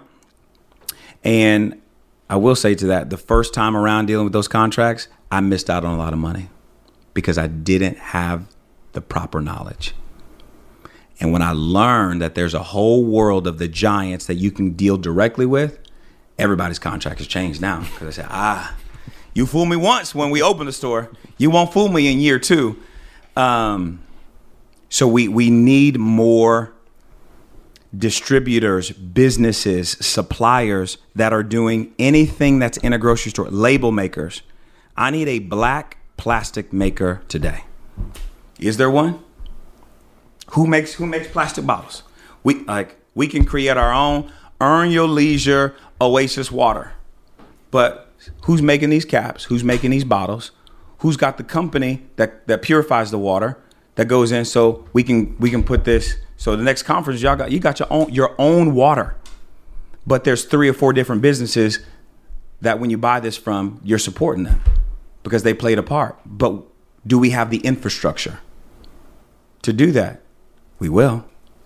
S4: and I will say to that, the first time around dealing with those contracts, I missed out on a lot of money because I didn't have the proper knowledge. And when I learned that there's a whole world of the giants that you can deal directly with, everybody's contract has changed now. Because I said, ah, you fooled me once when we opened the store. You won't fool me in year two. Um, so we, we need more distributors, businesses, suppliers that are doing anything that's in a grocery store, label makers. I need a black plastic maker today. Is there one? Who makes who makes plastic bottles? We like we can create our own Earn Your Leisure Oasis water. But who's making these caps? Who's making these bottles? Who's got the company that, that purifies the water that goes in so we can we can put this. So the next conference, y'all got you got your own your own water, but there's three or four different businesses that when you buy this from, you're supporting them because they played a part. But do we have the infrastructure to do that? We will.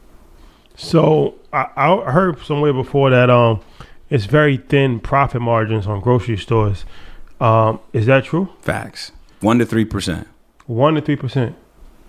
S2: So I, I heard somewhere before that um, it's very thin profit margins on grocery stores. Um, is that true?
S4: Facts. One to three percent.
S2: One to three percent.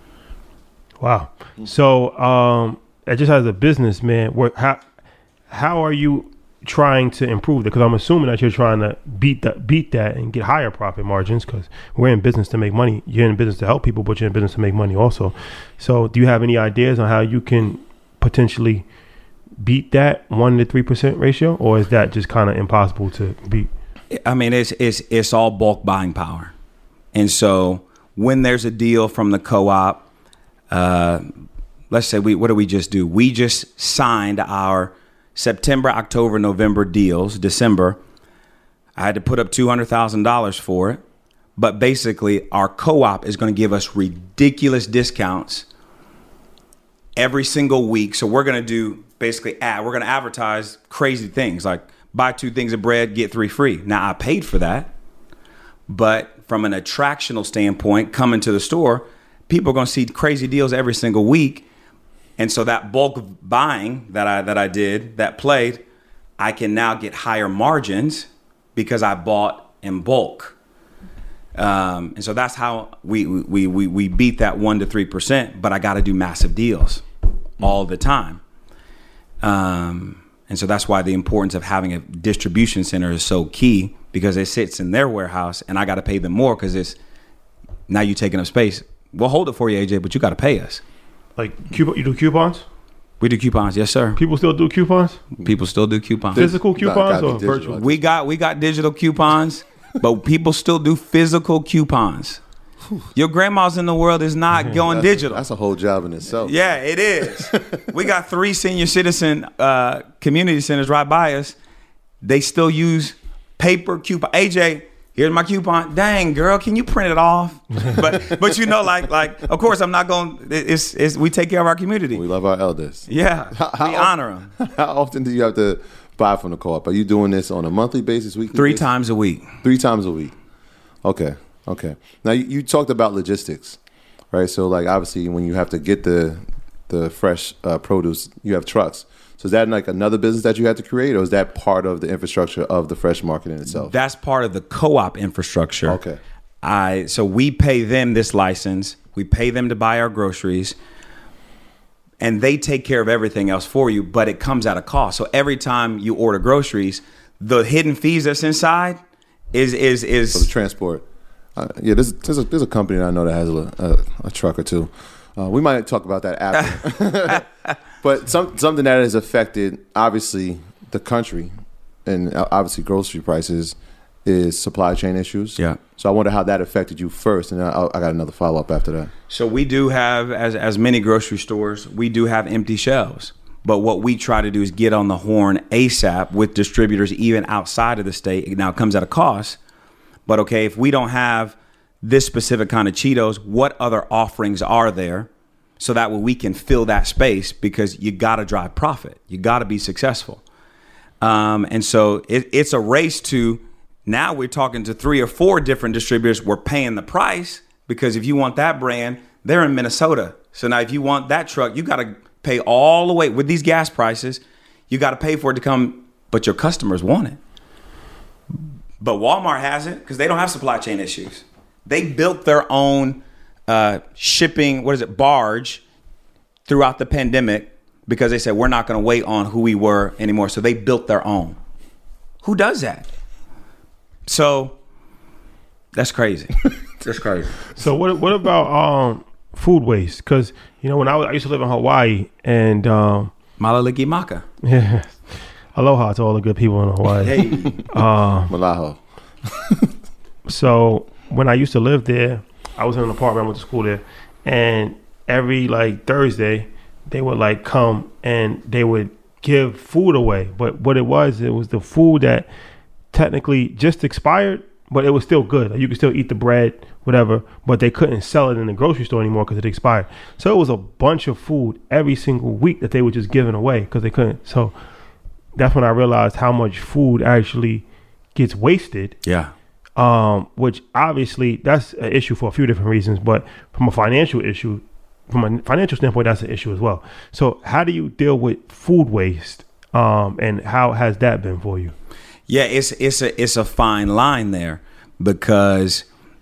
S2: Wow. So, um, just as a businessman, what, how how are you trying to improve that? Because I'm assuming that you're trying to beat that, beat that, and get higher profit margins. Because we're in business to make money. You're in business to help people, but you're in business to make money also. So, do you have any ideas on how you can potentially beat that one to three percent ratio, or is that just kind of impossible to beat?
S4: I mean, it's it's it's all bulk buying power, and so when there's a deal from the co-op. Uh, let's say we, what did we just do? We just signed our September, October, November deals, December. I had to put up two hundred thousand dollars for it. But basically our co-op is going to give us ridiculous discounts every single week. So we're going to do basically ad. We're going to advertise crazy things like buy two things of bread, get three free. Now I paid for that, but from an attractional standpoint, coming to the store, people are going to see crazy deals every single week. And so that bulk buying that I that I did, that played, I can now get higher margins because I bought in bulk. Um, and so that's how we we we we beat that one to three percent, but I got to do massive deals all the time. Um, and so that's why the importance of having a distribution center is so key, because it sits in their warehouse and I got to pay them more because it's now you taking up space. We'll hold it for you, A J, but you got to pay us.
S2: Like, coupon, you do coupons?
S4: We do coupons, yes, sir.
S2: People still do coupons?
S4: People still do coupons.
S2: Physical coupons or virtual?
S4: We got we got digital coupons, but people still do physical coupons. Your grandma's in the world is not going
S1: that's
S4: digital.
S1: A, that's a whole job in itself.
S4: Yeah, it is. We got three senior citizen uh, community centers right by us. They still use paper coupon. A J, here's my coupon. Dang, girl, can you print it off? But but you know, like like of course I'm not going. It's it's we take care of our community.
S1: We love our elders.
S4: Yeah,
S1: how, how
S4: we honor them.
S1: How often do you have to buy from the co-op? Are you doing this on a monthly basis, weekly?
S4: Three
S1: basis?
S4: times a week.
S1: Three times a week. Okay, okay. Now you, you talked about logistics, right? So like obviously when you have to get the the fresh uh, produce, you have trucks. So is that like another business that you had to create, or is that part of the infrastructure of the fresh market in itself?
S4: That's part of the co-op infrastructure.
S1: Okay.
S4: I so we pay them this license. We pay them to buy our groceries, and they take care of everything else for you, but it comes at a cost. So every time you order groceries, the hidden fees that's inside is is is
S1: for the transport. Uh, yeah, there's there's a, there's a company that I know that has a, a, a truck or two. Uh, we might talk about that after. But some, something that has affected, obviously, the country and obviously grocery prices is supply chain issues.
S4: Yeah.
S1: So I wonder how that affected you first, and I, I got another follow-up after that.
S4: So we do have, as as many grocery stores, we do have empty shelves. But what we try to do is get on the horn ASAP with distributors even outside of the state. Now, it comes at a cost. But, okay, if we don't have this specific kind of Cheetos, what other offerings are there? So that way we can fill that space, because you got to drive profit. You got to be successful. Um, and so it, it's a race to, now we're talking to three or four different distributors. We're paying the price, because if you want that brand, they're in Minnesota. So now if you want that truck, you got to pay all the way. With these gas prices, you got to pay for it to come, but your customers want it. But Walmart has it because they don't have supply chain issues. They built their own Uh, shipping, what is it, barge throughout the pandemic, because they said we're not going to wait on who we were anymore. So they built their own. Who does that? So that's crazy. That's crazy.
S2: So what what about um, food waste? Because, you know, when I, was, I used to live in Hawaii, and um,
S4: Malaliki Maka.
S2: Yeah, aloha to all the good people in Hawaii.
S4: Hey.
S2: Uh,
S1: Malaho.
S2: So when I used to live there, I was in an apartment, I went to school there, and every like Thursday, they would like come and they would give food away. But what it was, it was the food that technically just expired, but it was still good. Like, you could still eat the bread, whatever, but they couldn't sell it in the grocery store anymore because it expired. So it was a bunch of food every single week that they were just giving away because they couldn't. So that's when I realized how much food actually gets wasted.
S4: Yeah.
S2: Um, which obviously that's an issue for a few different reasons, but from a financial issue, from a financial standpoint, that's an issue as well. So how do you deal with food waste? Um, and how has that been for you?
S4: Yeah, it's it's a it's a fine line there, because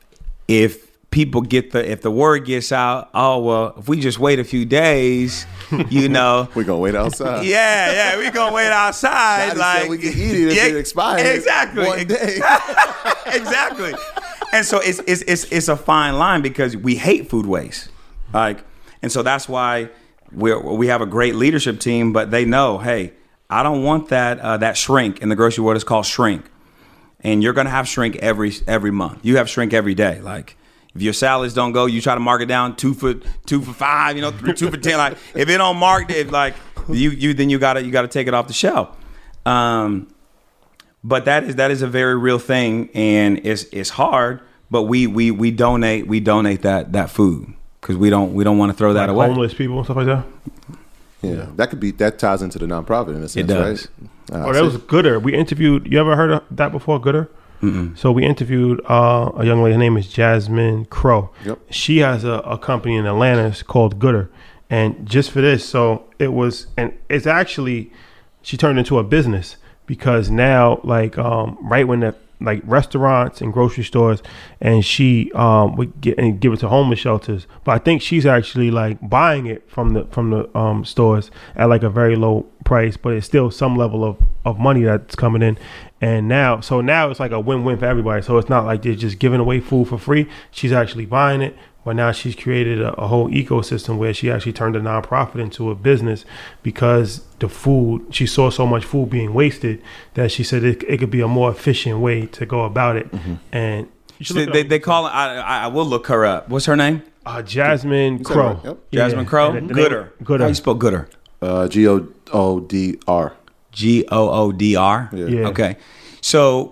S4: if people get the if the word gets out, oh well, if we just wait a few days, you know,
S1: we're gonna wait outside.
S4: Yeah, yeah, we're gonna wait outside.
S1: Daddy
S4: like
S1: said we can eat it if
S4: yeah,
S1: it expires.
S4: Exactly.
S1: One day.
S4: Exactly. And so it's it's it's it's a fine line, because we hate food waste. Like, and so that's why we we have a great leadership team, but they know, hey, I don't want that uh, that shrink in the grocery world. It's called shrink, and you're gonna have shrink every every month. You have shrink every day. Like, if your salads don't go, you try to mark it down two for two for five, you know, three, two for ten. Like, if it don't mark, if like you you then you gotta you gotta take it off the shelf. Um, but that is that is a very real thing, and it's it's hard. But we we we donate we donate that that food, because we don't we don't want to throw that
S2: like
S4: away.
S2: Homeless people and stuff like that.
S1: Yeah, that could be that ties into the nonprofit in a sense,
S4: It does.
S1: right? Uh,
S2: Oh, that was Gooder. We interviewed. You ever heard of that before, Gooder?
S4: Mm-mm.
S2: So we interviewed uh, a young lady. Her name is Jasmine Crow.
S1: Yep.
S2: She has a, a company in Atlanta. It's called Gooder. And just for this, so it was, and it's actually, she turned into a business, because now, like, um, right when the like restaurants and grocery stores, and she um would get and give it to homeless shelters. But I think she's actually like buying it from the from the um stores at like a very low price, but it's still some level of of money that's coming in. And now, so now it's like a win-win for everybody. So it's not like they're just giving away food for free. She's actually buying it. But now she's created a, a whole ecosystem where she actually turned a nonprofit into a business, because the food, she saw so much food being wasted that she said it, it could be a more efficient way to go about it. Mm-hmm. And you should
S4: They,
S2: look
S4: they,
S2: it up.
S4: they call it. I, I will look her up. What's her name?
S2: uh, Jasmine
S1: You said
S2: Crow.
S1: it right, yep.
S4: Jasmine Crow?
S2: And the- the
S4: Gooder.
S2: name- Gooder.
S4: How you spell Gooder?
S1: Uh, G O O D R.
S4: G O O D R.
S1: Yeah.
S2: Yeah.
S4: Okay. So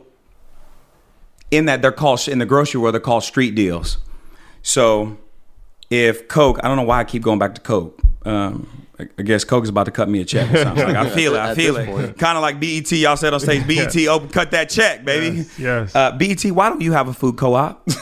S4: in that, they're called, in the grocery world, they're called street deals. So if Coke, I don't know why I keep going back to Coke. Um, I I guess Coke is about to cut me a check or something. Like, I feel it. I
S1: At
S4: feel
S1: this
S4: it.
S1: point.
S4: Kind of like B E T. Y'all said on stage, B E T, open, cut that check, baby.
S2: Yes. yes.
S4: Uh, B E T, why don't you have a food co-op?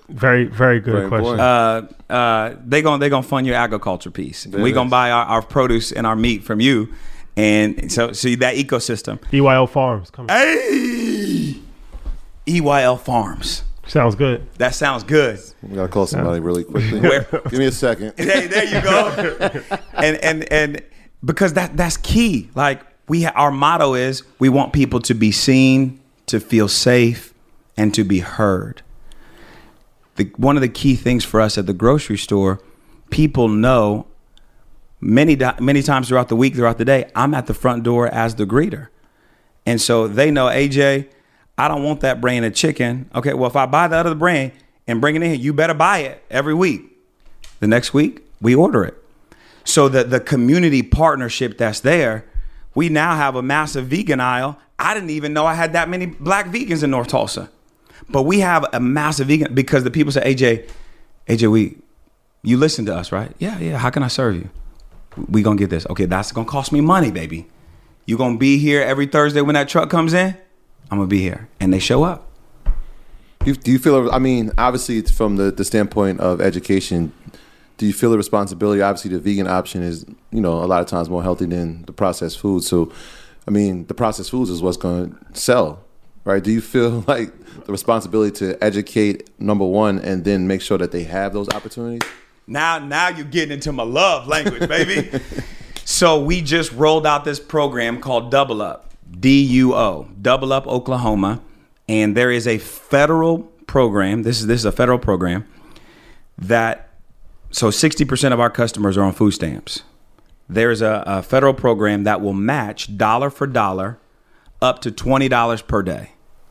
S2: Very, very good
S1: Very
S2: question.
S4: Uh, uh, they gonna they gonna fund your agriculture piece.
S1: There
S4: We
S1: it
S4: gonna
S1: is.
S4: buy our, our produce and our meat from you, and so see that ecosystem.
S2: E Y L Farms. Come
S4: Hey, E Y L Farms.
S2: Sounds good.
S4: That sounds good.
S1: We gotta call somebody really quickly.
S4: Where-
S1: Give me a second.
S4: Hey, there you go. and and and because that that's key. Like we, ha- our motto is we want people to be seen, to feel safe, and to be heard. The, one of the key things for us at the grocery store, people know many di- many times throughout the week, throughout the day, I'm at the front door as the greeter. And so they know, A J, I don't want that brand of chicken. Okay, well, if I buy the other brand and bring it in here, you better buy it every week. The next week, we order it. So the, the community partnership that's there, we now have a massive vegan aisle. I didn't even know I had that many black vegans in North Tulsa. But we have a massive vegan because the people say, A J, A J, we, you listen to us, right? Yeah, yeah. How can I serve you? We gonna get this. Okay, that's gonna cost me money, baby. You gonna be here every Thursday when that truck comes in? I'm gonna be here. And they show up.
S1: Do you, do you feel? I mean, obviously, it's from the, the standpoint of education. Do you feel the responsibility? Obviously, the vegan option is, you know, a lot of times more healthy than the processed food. So, I mean, the processed foods is what's going to sell, right? Do you feel like the responsibility to educate, number one, and then make sure that they have those opportunities?
S4: Now, now you're getting into my love language, baby. So we just rolled out this program called Double Up, D U O, Double Up Oklahoma. And there is a federal program. This is this is a federal program that, so sixty percent of our customers are on food stamps. There's a, a federal program that will match dollar for dollar up to twenty dollars per day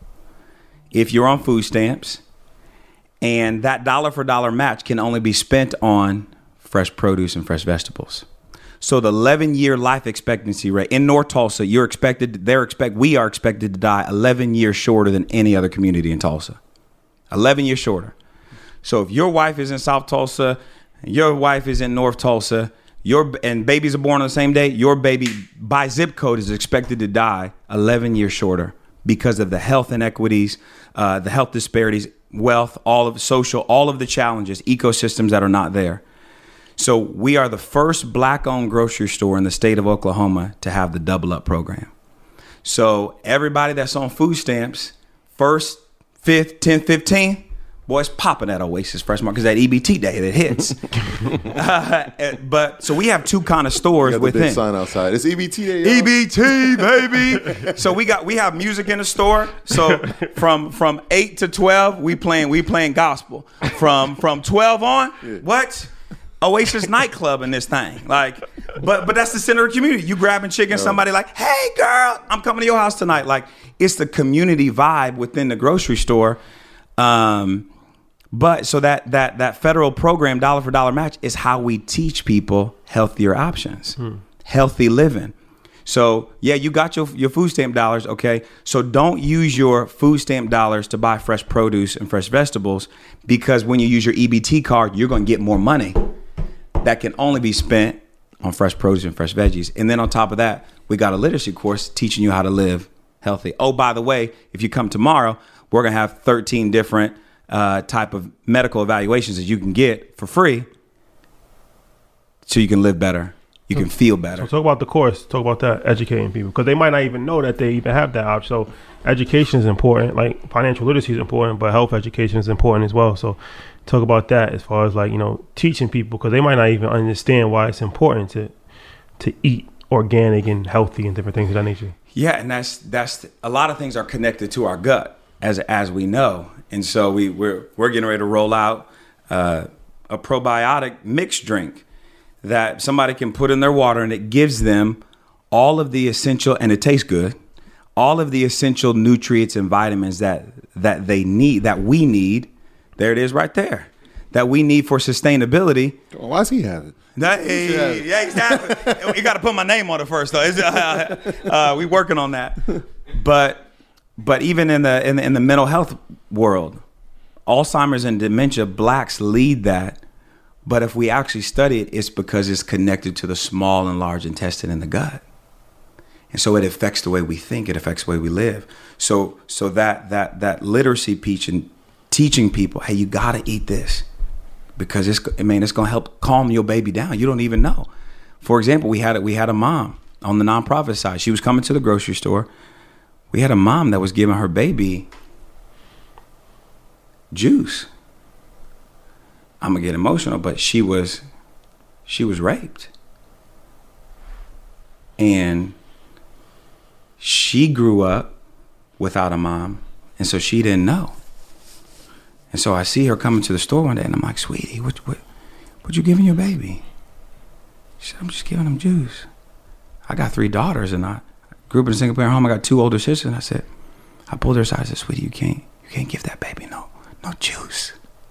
S4: if you're on food stamps. And that dollar for dollar match can only be spent on fresh produce and fresh vegetables. So the eleven year life expectancy rate in North Tulsa, you're expected, they're expect, we are expected to die eleven years shorter than any other community in Tulsa. eleven years shorter. So if your wife is in South Tulsa, your wife is in North Tulsa, your and babies are born on the same day, your baby by zip code is expected to die eleven years shorter because of the health inequities, uh, the health disparities, wealth, all of social, all of the challenges, ecosystems that are not there. So we are the first black-owned grocery store in the state of Oklahoma to have the Double Up program. So everybody that's on food stamps, first, fifth, tenth, fifteenth, boys popping that Oasis Fresh Market because that E B T day that hits. uh, but so we have two kind of stores
S1: You got the
S4: within.
S1: big sign outside. It's E B T Day.
S4: E B T, baby. So we got we have music in the store. So from from eight to twelve, we playing we playing gospel. From from twelve on,
S1: Yeah.
S4: what? Oasis nightclub in this thing. Like, but but that's the center of the community. You grabbing chicken, somebody like, hey girl, I'm coming to your house tonight. Like, it's the community vibe within the grocery store. Um, but so that that that federal program, dollar for dollar match, is how we teach people healthier options, hmm. healthy living. So yeah, you got your your food stamp dollars, okay? So don't use your food stamp dollars to buy fresh produce and fresh vegetables, because when you use your E B T card, you're going to get more money that can only be spent on fresh produce and fresh veggies. And then on top of that, we got a literacy course teaching you how to live healthy. Oh, by the way, if you come tomorrow, we're going to have thirteen different uh, type of medical evaluations that you can get for free so you can live better. You can feel better.
S2: So talk about the course. Talk about that, educating people, because they might not even know that they even have that option. So education is important. Like financial literacy is important, but health education is important as well. So talk about that as far as like, you know, teaching people, because they might not even understand why it's important to to eat organic and healthy and different things of that nature.
S4: Yeah, and that's that's a lot of things are connected to our gut, as as we know, and so we we're we're getting ready to roll out uh, a probiotic mixed drink that somebody can put in their water, and it gives them all of the essential, and it tastes good, all of the essential nutrients and vitamins that that they need, that we need. There it is right there, that we need for sustainability.
S1: Why does he have it?
S4: That, hey, yeah, exactly. You got to put my name on it first, though. It's, uh, uh, we working on that. But but even in the, in the in the mental health world, Alzheimer's and dementia, blacks lead that. But if we actually study it, it's because it's connected to the small and large intestine in the gut. And so it affects the way we think. It affects the way we live. So so that that that literacy piece and teaching people, hey, you got to eat this because it's, I mean, it's going to help calm your baby down. You don't even know. For example, we had a, we had a mom on the nonprofit side. She was coming to the grocery store. We had a mom that was giving her baby juice. I'm gonna get emotional, but she was she was raped. And she grew up without a mom, and so she didn't know. And so I see her coming to the store one day, and I'm like, sweetie, what what what you giving your baby? She said, I'm just giving him juice. I got three daughters, and I grew up in a single parent home. I got two older sisters, and I said, I pulled her aside. I said, sweetie, you can't you can't give that baby no no juice.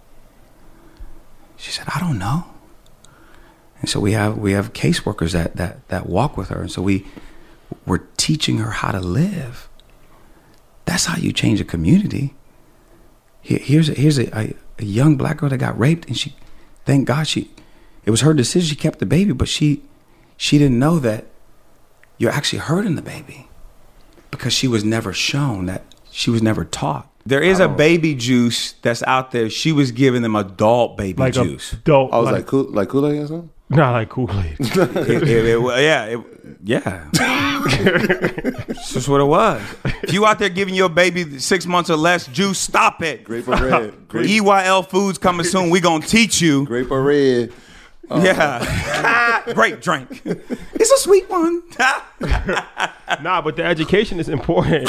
S4: She said, I don't know. And so we have we have caseworkers that that that walk with her, and so we we're teaching her how to live. That's how you change a community. Here, here's a, here's a, a, a young black girl that got raped, and she, thank God, she it was her decision. She kept the baby, but she she didn't know that you're actually hurting the baby because she was never shown that. She was never taught. There is a baby juice that's out there. She was giving them adult baby
S2: like
S4: juice.
S2: Adult,
S1: I was
S2: like,
S1: like, Kool- like Kool-Aid or something?
S2: not like Kool-Aid.
S4: it, it, it, yeah, it, yeah. That's just what it was. If you out there giving your baby six months or less juice, stop it.
S1: Grape or red? Grape,
S4: E Y L Foods coming soon. We gonna teach you.
S1: grape or red? Uh,
S4: Yeah. Great drink. It's a sweet one.
S2: Nah, but the education is important.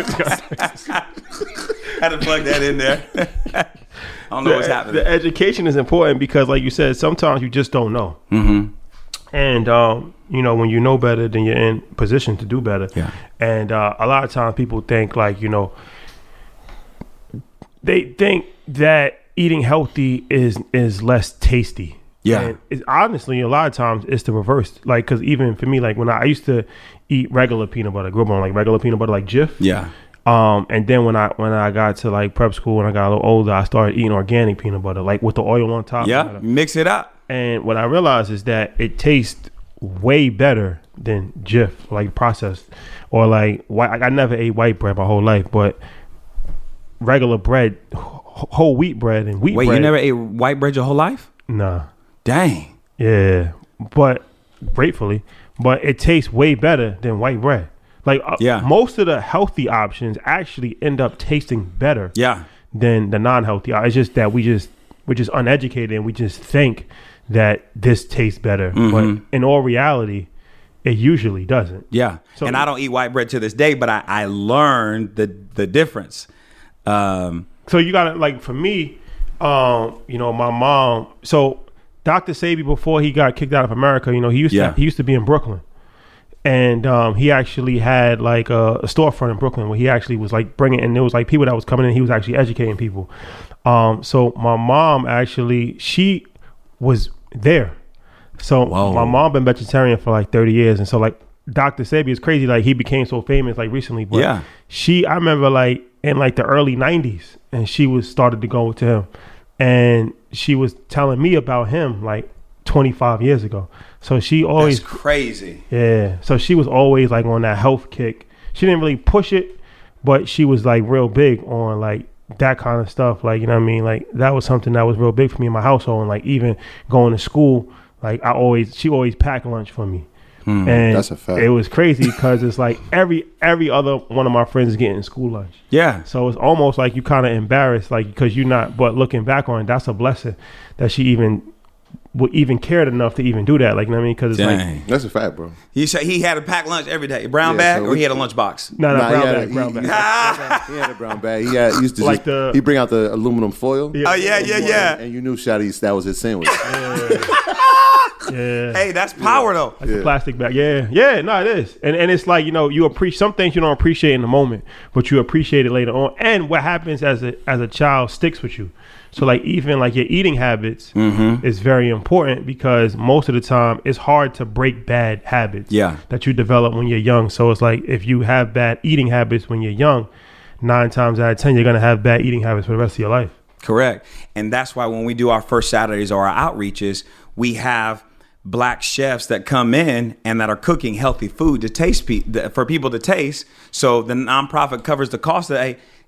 S4: Had to plug that in there. I don't know
S2: the,
S4: what's happening.
S2: The education is important because, like you said, sometimes you just don't know.
S4: Mm-hmm.
S2: And, um, you know, when you know better, then you're in position to do better.
S4: Yeah.
S2: And uh, a lot of times people think, like, you know, they think that eating healthy is is less tasty.
S4: Yeah.
S2: And it's, honestly, a lot of times it's the reverse. Like, because even for me, like when I, I used to eat regular peanut butter, grew up on like regular peanut butter, like Jif.
S4: Yeah.
S2: Um, and then when I when I got to like prep school and I got a little older, I started eating organic peanut butter, like with the oil on top.
S4: Yeah. Mix it up.
S2: And what I realized is that it tastes way better than Jif, like processed, or like white. Like I never ate white bread my whole life, but regular bread, wh- whole wheat bread and wheat
S4: Wait,
S2: bread.
S4: you never ate white bread your whole life?
S2: Nah.
S4: Dang.
S2: Yeah, but gratefully, but it tastes way better than white bread. Like uh,
S4: Yeah.
S2: most of the healthy options actually end up tasting better
S4: Yeah.
S2: than the non-healthy. It's just that we just we're just uneducated and we just think that this tastes better,
S4: Mhm.
S2: but in all reality, it usually doesn't.
S4: Yeah.
S2: So-
S4: and I don't eat white bread to this day, but I, I learned the the difference. Um,
S2: So you gotta, like, for me, um, you know, my mom. So Doctor Sebi, before he got kicked out of America, you know, he used
S4: Yeah.
S2: to he used to be in Brooklyn, and um, he actually had like a, a storefront in Brooklyn where he actually was like bringing, and there was like people that was coming in. He was actually educating people. Um, so my mom actually, she was there. So
S4: Whoa.
S2: my mom been vegetarian for like thirty years, and so like Doctor Sebi is crazy. Like he became so famous like recently, but
S4: Yeah.
S2: she, I remember like in like the early nineties, and she was started to go to him, and she was telling me about him like twenty-five years ago. So she always,
S4: that's crazy.
S2: yeah. So she was always like on that health kick. She didn't really push it, but she was like real big on like that kind of stuff. Like, you know what I mean? Like that was something that was real big for me in my household. And like even going to school, like I always, she always packed lunch for me.
S4: Hmm.
S2: And
S1: That's a fact.
S2: it was crazy because it's like every every other one of my friends is getting school lunch.
S4: Yeah.
S2: So it's almost like you kind of embarrassed, like because you're not. But looking back on it, that's a blessing that she even would even cared enough to even do that. Like, you know what I mean? Because it's like
S4: Dang.
S1: That's a fact, bro.
S4: He said he had a packed lunch every day. Brown
S1: Yeah,
S4: bag
S1: so
S4: or
S1: we-
S4: he had a lunch box?
S2: no, no,
S1: Nah,
S2: brown
S1: he had
S2: bag,
S1: a-
S2: brown
S1: he-
S2: bag.
S1: He had a brown bag. He had he used to
S2: Like
S1: just
S2: the-
S1: he bring out the aluminum foil.
S2: Yeah.
S4: Oh yeah, yeah, yeah.
S1: And you knew Shotty that was his sandwich.
S2: Yeah.
S4: Hey, that's power though.
S2: Like
S1: Yeah.
S2: the plastic bag. Yeah. Yeah, no, it is. And and it's like, you know, you appreciate some things you don't appreciate in the moment, but you appreciate it later on. And what happens as a as a child sticks with you. So like even like your eating habits
S4: Mm-hmm.
S2: is very important because most of the time it's hard to break bad habits
S4: Yeah.
S2: that you develop when you're young. So it's like if you have bad eating habits when you're young, nine times out of ten you're gonna have bad eating habits for the rest of your life.
S4: Correct. And that's why when we do our first Saturdays or our outreaches, we have black chefs that come in and that are cooking healthy food to taste pe- for people to taste. So the nonprofit covers the cost of, hey,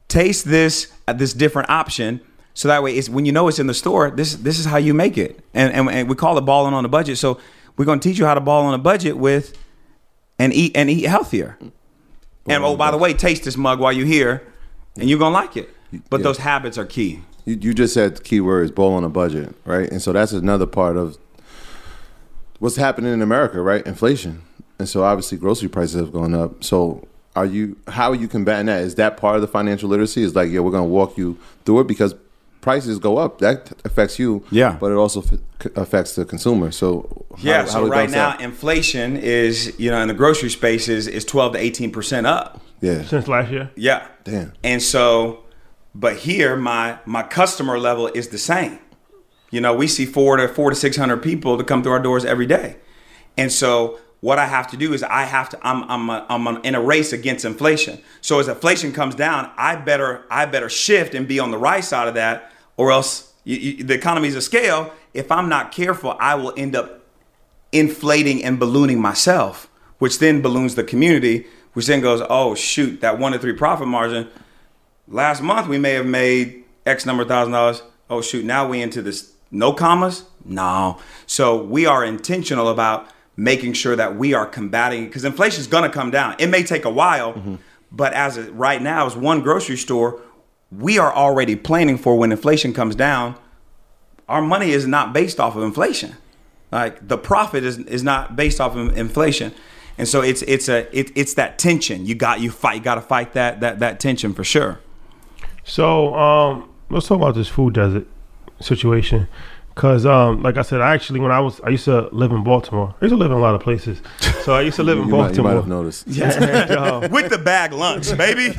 S4: taste this uh, this different option. So that way, it's when you know it's in the store, this this is how you make it. And, and, and we call it balling on a budget. So we're going to teach you how to ball on a budget with and eat and eat healthier. Ball and oh, by the way, taste this mug while you're here, and you're going to like it. But yeah. those habits are key.
S1: You, you just said key words, ball on a budget, right? And so that's another part of what's happening in America, right? Inflation. And so obviously grocery prices have gone up. So are you, how are you combating that? Is that part of the financial literacy? Is like, yeah, we're going to walk you through it because prices go up. That affects you. Yeah. But it also f- affects the consumer. So how,
S4: yeah. So
S1: how
S4: right now,
S1: that?
S4: inflation is, you know, in the grocery space is, is twelve to eighteen percent up.
S1: Yeah.
S2: Since last year.
S4: Yeah.
S1: Damn.
S4: And so, but here my my customer level is the same. You know, we see four to four to six hundred people to come through our doors every day, and so what I have to do is I have to I'm I'm a, I'm in a race against inflation. So as inflation comes down, I better I better shift and be on the right side of that, or else you, you, the economy's a scale. If I'm not careful, I will end up inflating and ballooning myself, which then balloons the community, which then goes, oh shoot, that one to three profit margin. Last month we may have made X number of thousand dollars. Oh shoot, now we into this no commas? No. So we are intentional about making sure that we are combating, because inflation is going to come down. It may take a while, mm-hmm. but as of right now, as one grocery store, we are already planning for when inflation comes down. Our money is not based off of inflation. Like the profit is is not based off of inflation. And so it's it's a it, it's that tension. You got you fight. You got to fight that that that tension for sure.
S2: So um, let's talk about this food desert situation, because um, like I said, I actually when I was I used to live in Baltimore. I used to live in a lot of places. So I used to live in
S1: you
S2: Baltimore.
S1: Might, you might have noticed.
S2: And, um,
S4: with the bag lunch, baby.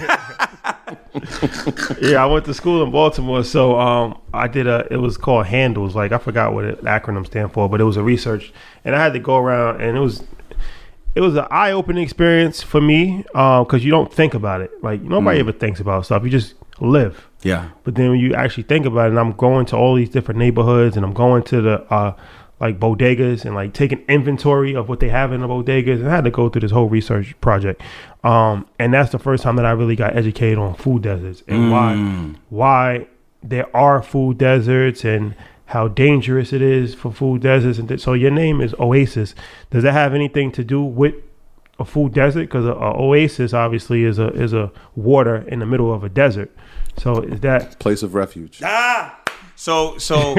S2: Yeah, I went to school in Baltimore. So um, I did a. It was called Handles. Like I forgot what it, the acronym stand for, but it was a research, and I had to go around, and it was. It was an eye-opening experience for me because uh, you don't think about it. Like nobody mm. ever thinks about stuff. You just live.
S4: Yeah.
S2: But then when you actually think about it, and I'm going to all these different neighborhoods, and I'm going to the uh, like bodegas and like taking inventory of what they have in the bodegas, and I had to go through this whole research project. Um, and that's the first time that I really got educated on food deserts and mm. why why there are food deserts and how dangerous it is for food deserts. And th- so your name is Oasis. Does that have anything to do with a food desert? Because a, a oasis obviously is a is a water in the middle of a desert. So is that
S1: place of refuge?
S4: Ah, so so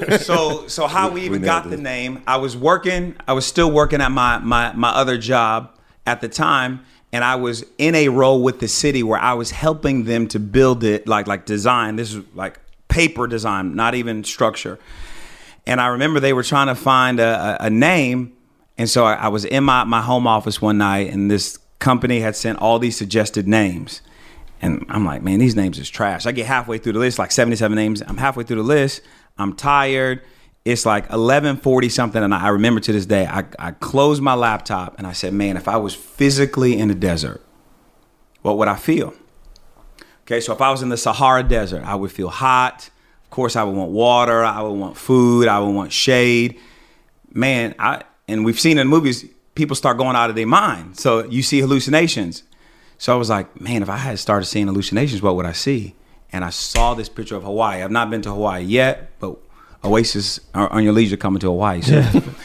S4: so so how we even we got the name? I was working. I was still working at my my my other job at the time, and I was in a role with the city where I was helping them to build it, like like design. This is like paper design, not even structure. And I remember they were trying to find a, a, a name. And so I, I was in my, my home office one night, and this company had sent all these suggested names. And I'm like, man, these names is trash. I get halfway through the list, like seventy-seven names. I'm halfway through the list. I'm tired. It's like eleven forty something. And I remember to this day, I, I closed my laptop and I said, man, if I was physically in the desert, what would I feel? Okay, so if I was in the Sahara Desert, I would feel hot. Of course, I would want water. I would want food. I would want shade. Man, I and we've seen in movies, people start going out of their mind. So you see hallucinations. So I was like, man, if I had started seeing hallucinations, what would I see? And I saw this picture of Hawaii. I've not been to Hawaii yet, but Oasis on your leisure coming to Hawaii. So.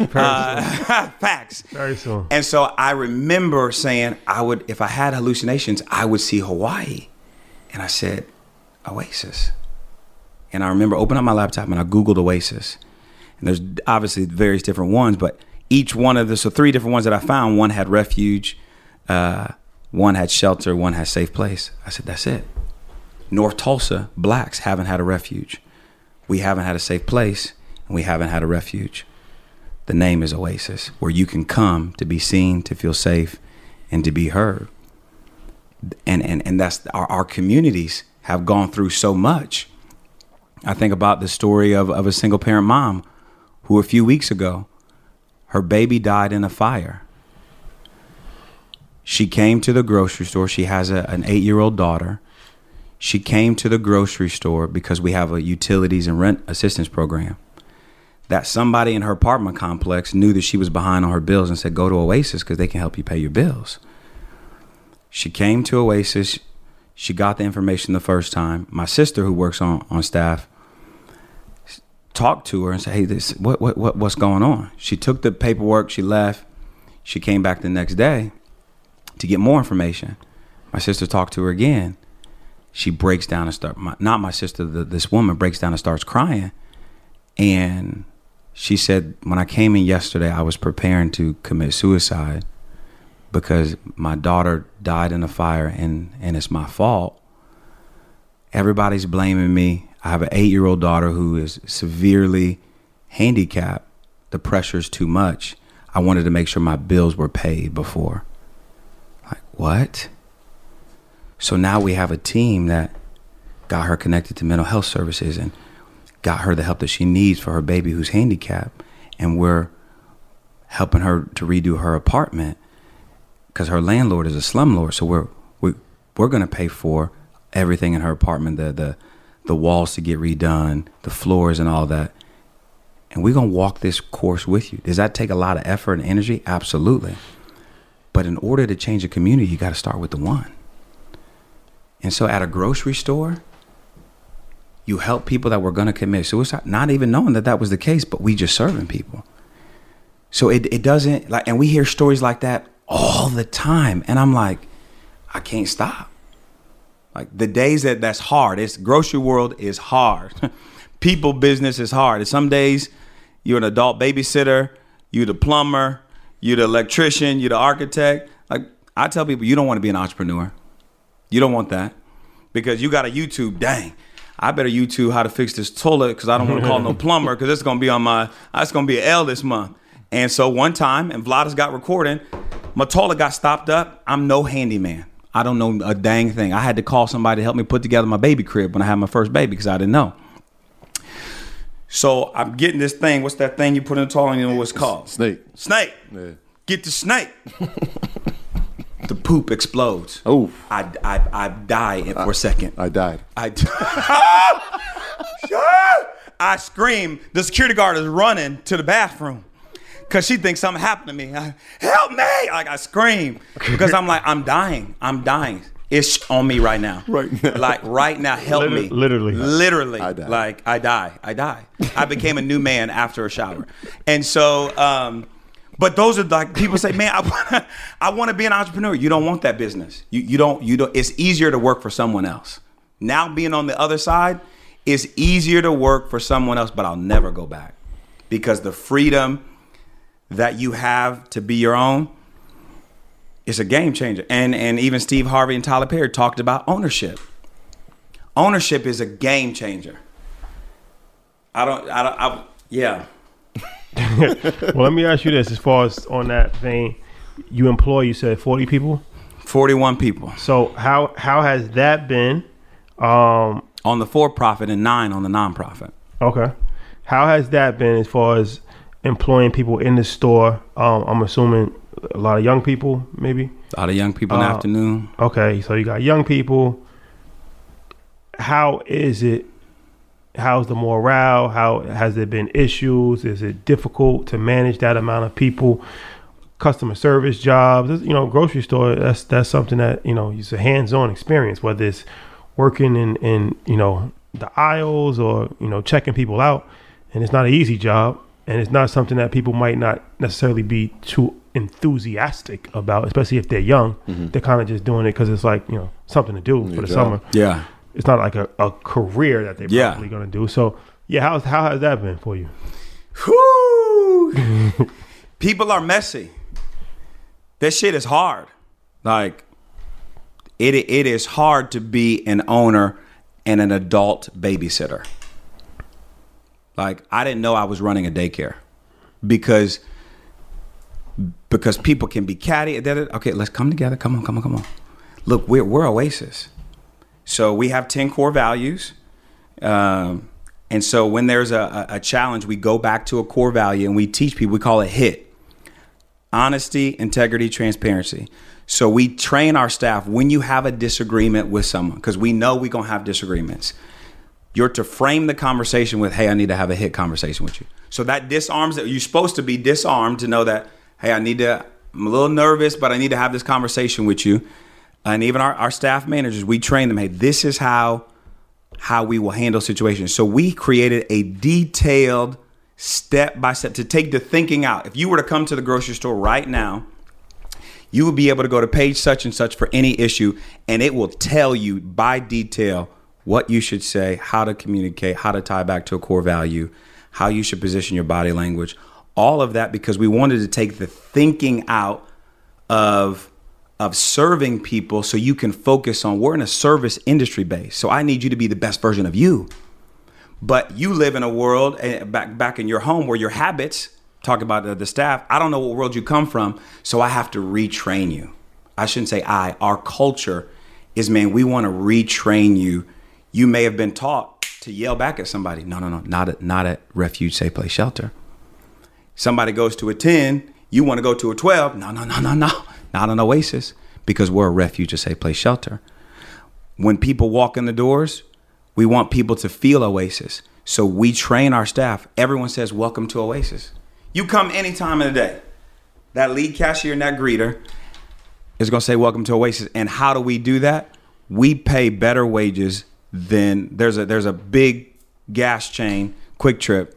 S4: uh, facts.
S2: Very soon.
S4: And so I remember saying, I would, if I had hallucinations, I would see Hawaii. And I said, Oasis. And I remember opening up my laptop and I Googled Oasis. And there's obviously various different ones, but each one of the, so three different ones that I found, one had refuge, uh, one had shelter, one had safe place. I said, that's it. North Tulsa, blacks haven't had a refuge. We haven't had a safe place, and we haven't had a refuge. The name is Oasis, where you can come to be seen, to feel safe, and to be heard. And and and that's our, our communities have gone through so much. I think about the story of, of a single parent mom who a few weeks ago, her baby died in a fire. She came to the grocery store. She has a, an eight-year-old daughter. She came to the grocery store because we have a utilities and rent assistance program. That somebody in her apartment complex knew that she was behind on her bills and said, go to Oasis because they can help you pay your bills. She came to Oasis. She got the information the first time. My sister, who works on, on staff, talked to her and said, hey, this what, what what what's going on? She took the paperwork, she left. She came back the next day to get more information. My sister talked to her again. She breaks down and start my, not my sister, the, this woman breaks down and starts crying. And she said, when I came in yesterday, I was preparing to commit suicide because my daughter died in a fire and, and it's my fault. Everybody's blaming me. I have an eight-year-old daughter who is severely handicapped. The pressure's too much. I wanted to make sure my bills were paid before. Like, what? So now we have a team that got her connected to mental health services and got her the help that she needs for her baby who's handicapped. And we're helping her to redo her apartment because her landlord is a slumlord. So we're we, we're going to pay for everything in her apartment, the the the walls to get redone, the floors and all that. And we're going to walk this course with you. Does that take a lot of effort and energy? Absolutely. But in order to change a community, you got to start with the one. And so at a grocery store, you help people that were going to commit suicide, not even knowing that that was the case, but we just serving people. So it, it doesn't like, and we hear stories like that all the time. And I'm like, I can't stop. Like the days that that's hard, it's grocery world is hard. People business is hard. And some days you're an adult babysitter, you're the plumber, you're the electrician, you're the architect. Like I tell people, you don't want to be an entrepreneur. You don't want that because you got a YouTube. Dang, I better YouTube how to fix this toilet because I don't want to call no plumber because it's going to be on my, it's going to be an L this month. And so one time, and Vlada's got recording, my toilet got stopped up. I'm no handyman. I don't know a dang thing. I had to call somebody to help me put together my baby crib when I had my first baby because I didn't know. So I'm getting this thing. What's that thing you put in the toilet? You know what it's called?
S1: Snake.
S4: Snake. Yeah. Get the snake. The poop explodes.
S1: Oh.
S4: I, I, I die for a second.
S1: I died.
S4: I I scream. The security guard is running to the bathroom because she thinks something happened to me. I, Help me! Like I scream because I'm like, I'm dying. I'm dying. It's on me right now.
S1: Right now.
S4: Like right now, help
S2: Literally,
S4: me.
S2: literally.
S4: Literally.
S1: I die.
S4: Like I die. I die. I became a new man after a shower. And so, um, but those are like, people say, man, I wanna, I want to be an entrepreneur. You don't want that business. You, you don't, you don't, it's easier to work for someone else. Now being on the other side, it's easier to work for someone else, but I'll never go back because the freedom that you have to be your own, it's a game changer. And and even Steve Harvey and Tyler Perry talked about ownership. Ownership is a game changer. I don't, I don't, I, yeah.
S2: Well, let me ask you this. As far as on that vein, you employ, you said forty people?
S4: forty-one people.
S2: So how how has that been? Um,
S4: on the for-profit and nine on the non-profit.
S2: Okay. How has that been as far as employing people in the store? Um, I'm assuming a lot of young people, maybe?
S4: A lot of young people in the
S2: uh,
S4: afternoon.
S2: Okay, so you got young people. How is it? How's the morale? How has there been issues? Is it difficult to manage that amount of people? Customer service jobs, you know, grocery store. That's that's something that, you know, it's a hands-on experience. Whether it's working in in you know the aisles or, you know, checking people out, and it's not an easy job, and it's not something that people might not necessarily be too enthusiastic about, especially if they're young. Mm-hmm. They're kind of just doing it because it's like, you know, something to do
S1: Your
S2: for the
S1: job.
S2: summer.
S4: Yeah.
S2: It's not like a, a career that they're
S4: Yeah.
S2: probably going to do. So, yeah, how how has that been for you?
S4: Whew. People are messy. This shit is hard. Like, it it is hard to be an owner and an adult babysitter. Like, I didn't know I was running a daycare because because people can be catty. Okay, let's come together. Come on, come on, come on. Look, we're we're Oasis. So we have ten core values. Um, and so when there's a, a challenge, we go back to a core value and we teach people, we call it HIT. Honesty, integrity, transparency. So we train our staff when you have a disagreement with someone, because we know we're going to have disagreements. You're to frame the conversation with, hey, I need to have a HIT conversation with you. So that disarms that. You're supposed to be disarmed to know that, hey, I need to, I'm a little nervous, but I need to have this conversation with you. and even our, our staff managers, we train them, hey, this is how how we will handle situations. So we created a detailed step by step to take the thinking out. If you were to come to the grocery store right now, you would be able to go to page such and such for any issue, and it will tell you by detail what you should say, how to communicate, how to tie back to a core value, how you should position your body language, all of that, because we wanted to take the thinking out of of serving people so you can focus on, we're in a service industry base. So I need you to be the best version of you. But you live in a world uh, back back in your home where your habits, talk about the, the staff, I don't know what world you come from, so I have to retrain you. I shouldn't say I, our culture is, man, we want to retrain you. You may have been taught to yell back at somebody. No, no, no, not at, not at Refuge Safe Place Shelter. Somebody goes to a ten, you want to go to a twelve. No, no, no, no, no. Not an Oasis, because we're a Refuge, a Safe Place Shelter. When people walk in the doors, we want people to feel Oasis. So we train our staff. Everyone says, welcome to Oasis. You come any time of the day. That lead cashier and that greeter is going to say, welcome to Oasis. And how do we do that? We pay better wages than, there's a there's a big gas chain, Quick Trip,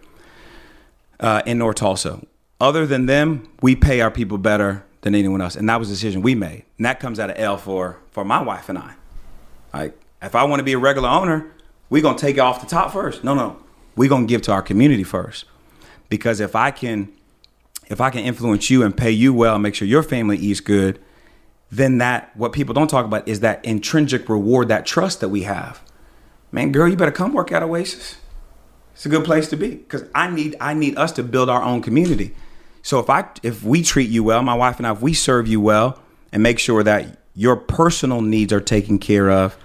S4: uh, in North Tulsa. Other than them, we pay our people better than anyone else. And that was a decision we made. And that comes out of L for, for my wife and I. Like, if I want to be a regular owner, we're going to take it off the top first. No, no. We're going to give to our community first. Because if I can, if I can influence you and pay you well and make sure your family eats good, then that, what people don't talk about is that intrinsic reward, that trust that we have. Man, girl, you better come work at Oasis. It's a good place to be, because I need, I need us to build our own community. So if I, if we treat you well, my wife and I, if we serve you well and make sure that your personal needs are taken care of,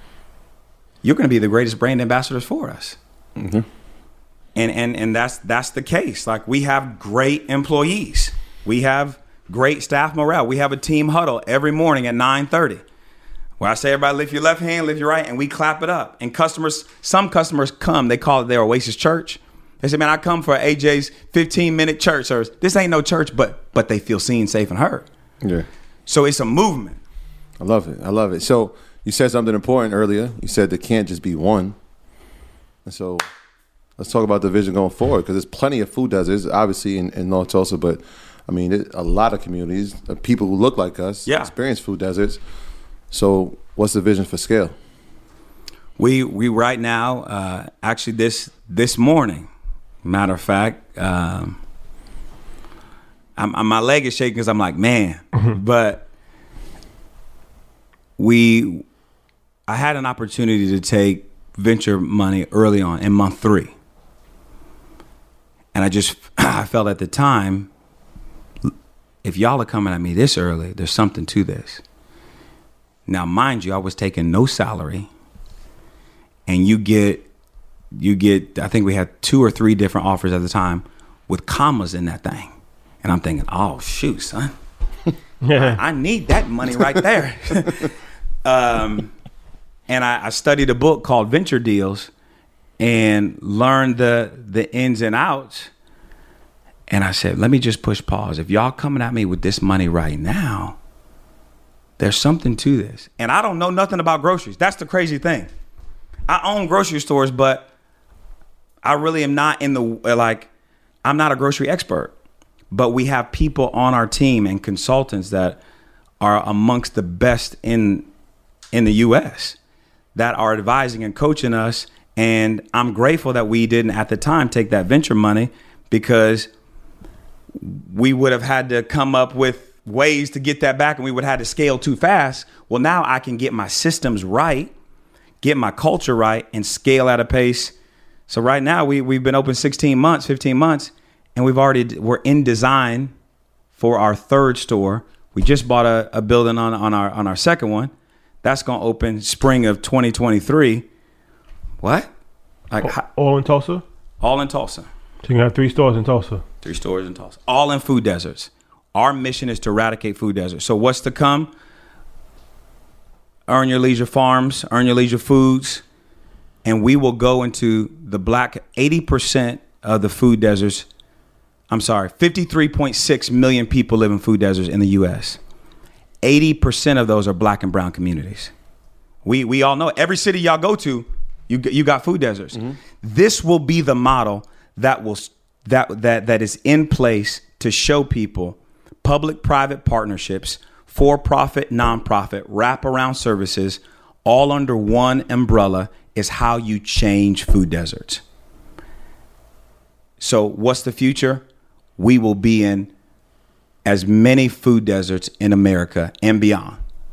S4: you're going to be the greatest brand ambassadors for us. Mm-hmm. And, and, and that's, that's the case. Like, we have great employees. We have great staff morale. We have a team huddle every morning at nine thirty where I say, everybody lift your left hand, lift your right, and we clap it up. And customers, some customers come, they call it their Oasis church. They say, man, I come for A J's fifteen minute church service. This ain't no church, but but they feel seen, safe, and heard. Yeah. So it's a movement.
S1: I love it. I love it. So you said something important earlier. You said there can't just be one. And so let's talk about the vision going forward, because there's plenty of food deserts, obviously, in, in North Tulsa, but I mean, it, a lot of communities, uh, people who look like us, yeah, experience food deserts. So what's the vision for scale?
S4: We we right now, uh, actually this this morning, matter of fact, um, I'm, I'm, my leg is shaking because I'm like, man, mm-hmm. but we, I had an opportunity to take venture money early on in month three. And I just, I felt at the time, if y'all are coming at me this early, there's something to this. Now, mind you, I was taking no salary, and you get, you get, I think we had two or three different offers at the time with commas in that thing. And I'm thinking, oh, shoot, son. Yeah. I, I need that money right there. um, and I, I studied a book called Venture Deals and learned the the ins and outs. And I said, let me just push pause. If y'all coming at me with this money right now, there's something to this. And I don't know nothing about groceries. That's the crazy thing. I own grocery stores, but I really am not in the, like, I'm not a grocery expert. But we have people on our team and consultants that are amongst the best in in the U S that are advising and coaching us. And I'm grateful that we didn't at the time take that venture money, because we would have had to come up with ways to get that back, and we would have had to scale too fast. Well, now I can get my systems right, get my culture right, and scale at a pace. So right now we, we've been open sixteen months, fifteen months. And we've already, we're in design for our third store. We just bought a, a building on, on our on our second one. That's going to open spring of twenty twenty-three. What? Like
S2: all, all in Tulsa?
S4: All in Tulsa.
S2: So you have three stores in Tulsa?
S4: Three stores in Tulsa. All in food deserts. Our mission is to eradicate food deserts. So what's to come? Earn Your Leisure Farms, Earn Your Leisure Foods. And we will go into the black, eighty percent of the food deserts. I'm sorry, fifty-three point six million people live in food deserts in the U S. eighty percent of those are black and brown communities. We we all know every city y'all go to, you you got food deserts. Mm-hmm. This will be the model that will that that that is in place to show people public-private partnerships, for-profit, nonprofit, wraparound services, all under one umbrella is how you change food deserts. So what's the future? We will be in as many food deserts in America and beyond.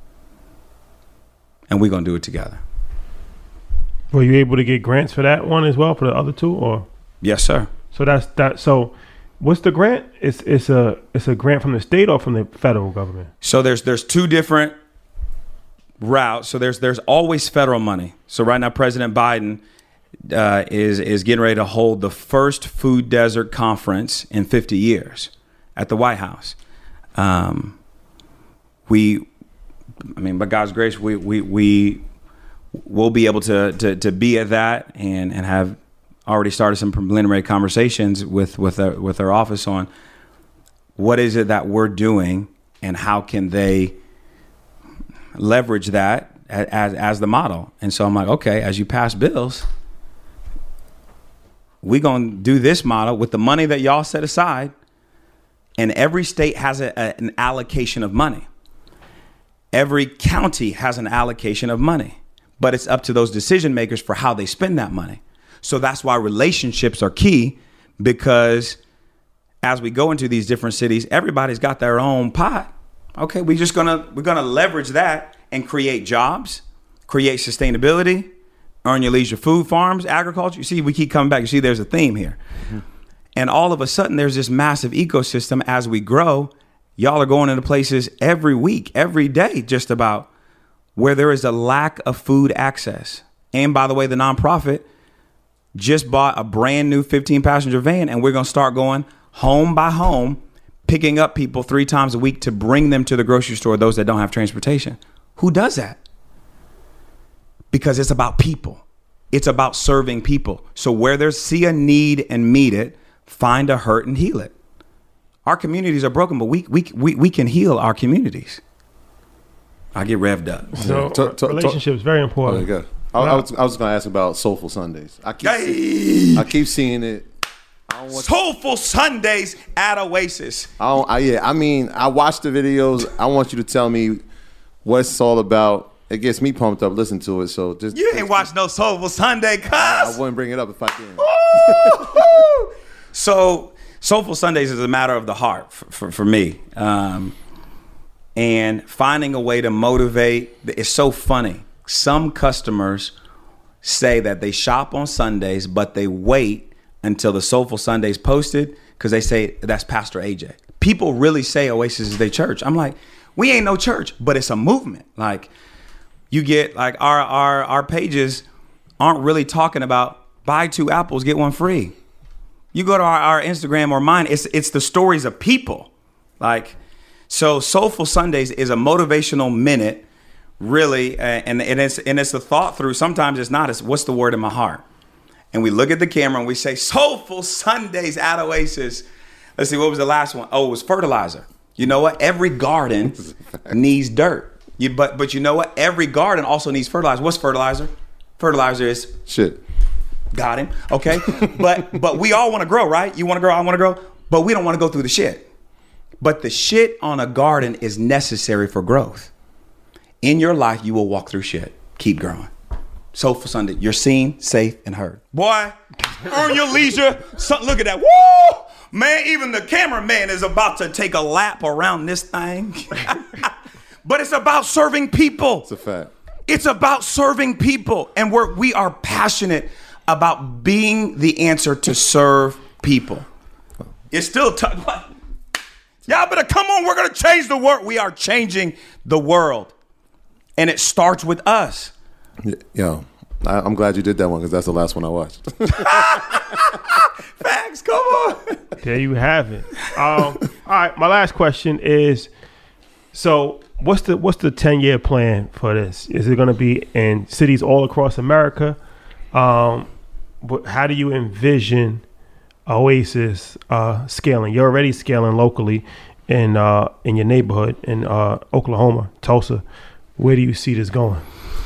S4: And we're going to do it together.
S2: Were you able to get grants for that one as well, for the other two? Or
S4: Yes, sir.
S2: So that's that. So what's the grant? It's it's a it's a grant from the state or from the federal government?
S4: So there's there's two different routes. So there's there's always federal money. So right now, President Biden uh, is is getting ready to hold the first food desert conference in fifty years at the White House. Um, we, I mean, by God's grace, we we we will be able to to to be at that and and have already started some preliminary conversations with with our, with our office on what is it that we're doing and how can they leverage that as as the model. And so I'm like, okay, as you pass bills, we're going to do this model with the money that y'all set aside. And every state has a, a, an allocation of money. Every county has an allocation of money, but it's up to those decision makers for how they spend that money. So that's why relationships are key, because as we go into these different cities, everybody's got their own pot. Okay, we're just gonna we're gonna leverage that and create jobs, create sustainability, earn your leisure food farms, agriculture. You see, we keep coming back. You see, there's a theme here. Mm-hmm. And all of a sudden, there's this massive ecosystem as we grow. Y'all are going into places every week, every day, just about, where there is a lack of food access. And by the way, the nonprofit just bought a brand new fifteen passenger van, and we're going to start going home by home, picking up people three times a week to bring them to the grocery store, those that don't have transportation. Who does that? Because it's about people. It's about serving people. So where there's see a need and meet it, find a hurt and heal it. Our communities are broken, but we we we, we can heal our communities. I get revved up.
S2: So
S1: T- t-
S2: relationships very important.
S1: Oh, good. I, I was I was going to ask about Soulful Sundays. I keep see, I keep seeing it. I don't want
S4: Soulful Sundays at Oasis.
S1: I don't. I, yeah. I mean, I watch the videos. I want you to tell me what it's all about. It gets me pumped up. Listen to it. So just
S4: you ain't watched no Soulful Sunday, cuz.
S1: I wouldn't bring it up if I didn't.
S4: So Soulful Sundays is a matter of the heart for, for, for me. Um, and finding a way to motivate. It's so funny. Some customers say that they shop on Sundays, but they wait until the Soulful Sundays posted because they say that's Pastor A J. People really say Oasis is their church. I'm like, we ain't no church, but it's a movement. Like, you get like our our our pages aren't really talking about buy two apples, get one free. You go to our, our Instagram or mine, it's it's the stories of people. Like, so Soulful Sundays is a motivational minute, really, and, and it's and it's a thought through. Sometimes it's not. It's what's the word in my heart? And we look at the camera and we say, Soulful Sundays at Oasis. Let's see, what was the last one? Oh, it was fertilizer. You know what? Every garden needs dirt. You, but but you know what? Every garden also needs fertilizer. What's fertilizer? Fertilizer is
S1: shit.
S4: Got him. Okay. but but we all want to grow, right? You want to grow, I want to grow. But we don't want to go through the shit. But the shit on a garden is necessary for growth. In your life, you will walk through shit. Keep growing. Soulful Sunday. You're seen, safe, and heard. Boy, earn your leisure. So, look at that. Woo! Man, even the cameraman is about to take a lap around this thing. But it's about serving people.
S1: It's a fact.
S4: It's about serving people. And we're, we are passionate about being the answer to serve people. It's still tough. Y'all better come on. We're going to change the world. We are changing the world. And it starts with us.
S1: Yo, I, I'm glad you did that one because that's the last one I watched.
S4: Facts, come on.
S2: There you have it. Um, all right, my last question is, so what's the what's the ten-year plan for this? Is it going to be in cities all across America? Um, but how do you envision Oasis uh, scaling? You're already scaling locally, in uh, in your neighborhood in uh, Oklahoma, Tulsa, where do you see this going?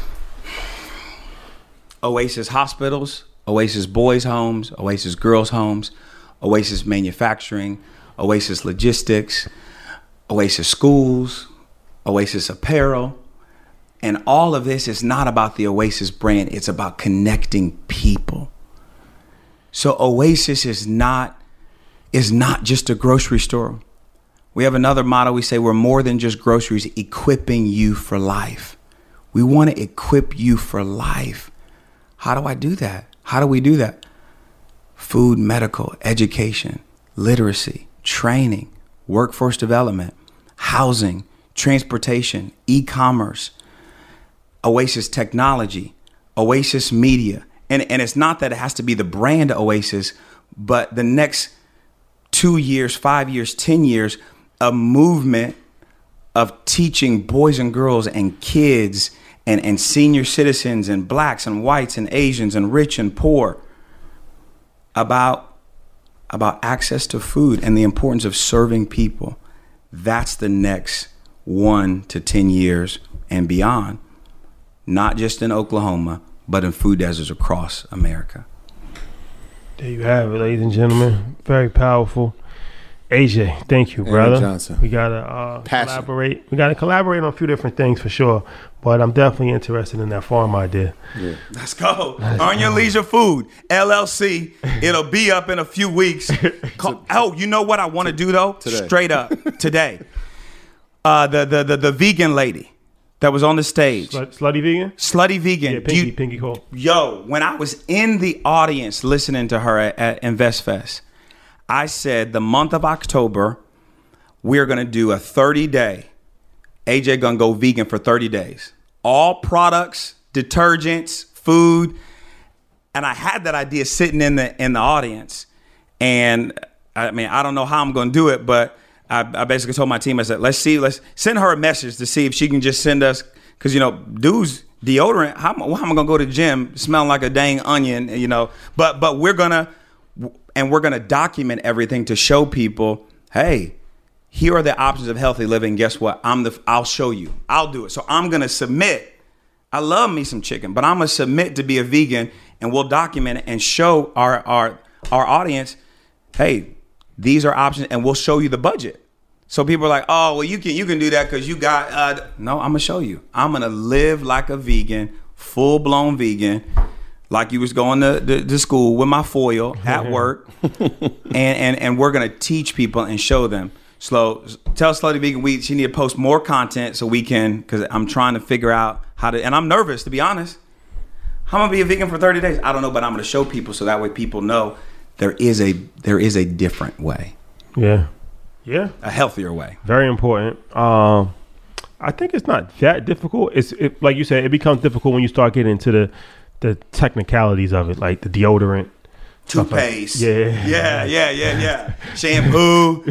S4: Oasis hospitals, Oasis boys homes, Oasis girls homes, Oasis manufacturing, Oasis logistics, Oasis schools, Oasis apparel. And all of this is not about the Oasis brand. It's about connecting people. So Oasis is not, is not just a grocery store. We have another motto. We say we're more than just groceries, equipping you for life. We want to equip you for life. How do I do that? How do we do that? Food, medical, education, literacy, training, workforce development, housing, transportation, e-commerce, Oasis technology, Oasis media. And, and it's not that it has to be the brand Oasis, but the next two years, five years, ten years, a movement of teaching boys and girls and kids and, and senior citizens and blacks and whites and Asians and rich and poor about, about access to food and the importance of serving people. That's the next one to ten years and beyond, not just in Oklahoma, but in food deserts across America.
S2: There you have it, ladies and gentlemen. Very powerful. A J, thank you, brother.
S1: Aaron Johnson.
S2: We gotta uh, collaborate. We gotta collaborate on a few different things for sure. But I'm definitely interested in that farm idea.
S4: Yeah. Let's go. Earn Your Leisure Food, L L C. It'll be up in a few weeks. Call, oh, you know what I want to do though?
S1: Today.
S4: Straight up today. Uh, the, the the the vegan lady that was on the stage.
S2: Slut, slutty vegan?
S4: Slutty vegan.
S2: Yeah, Pinky,
S4: you,
S2: Pinky Cole.
S4: Yo, when I was in the audience listening to her at, at InvestFest, I said the month of October, we're going to do a thirty day. A J going to go vegan for thirty days. All products, detergents, food. And I had that idea sitting in the in the audience. And I mean, I don't know how I'm going to do it, but I, I basically told my team, I said, let's see, let's send her a message to see if she can just send us, because, you know, dudes, deodorant, how, how am I going to go to the gym smelling like a dang onion, you know? But but we're going to, and we're going to document everything to show people, hey, here are the options of healthy living. Guess what? I'm the, I'll show you. I'll do it. So I'm going to submit. I love me some chicken, but I'm going to submit to be a vegan, and we'll document it and show our, our, our audience, hey, these are options, and we'll show you the budget. So people are like, oh, well, you can you can do that because you got, uh, no, I'm going to show you. I'm going to live like a vegan, full-blown vegan, like you was going to, to, to school with my foil at work, and, and, and we're going to teach people and show them. So tell Slutty Vegan we she need to post more content so we can, because I'm trying to figure out how to, and I'm nervous, to be honest. How am I going to be a vegan for thirty days? I don't know, but I'm going to show people so that way people know there is a there is a different way.
S2: Yeah. Yeah.
S4: A healthier way.
S2: Very important. Um, I think it's not that difficult. It's it, like you said, it becomes difficult when you start getting into the the technicalities of it, like the deodorant,
S4: toothpaste.
S2: Like, yeah.
S4: Yeah, yeah, yeah, yeah. Shampoo.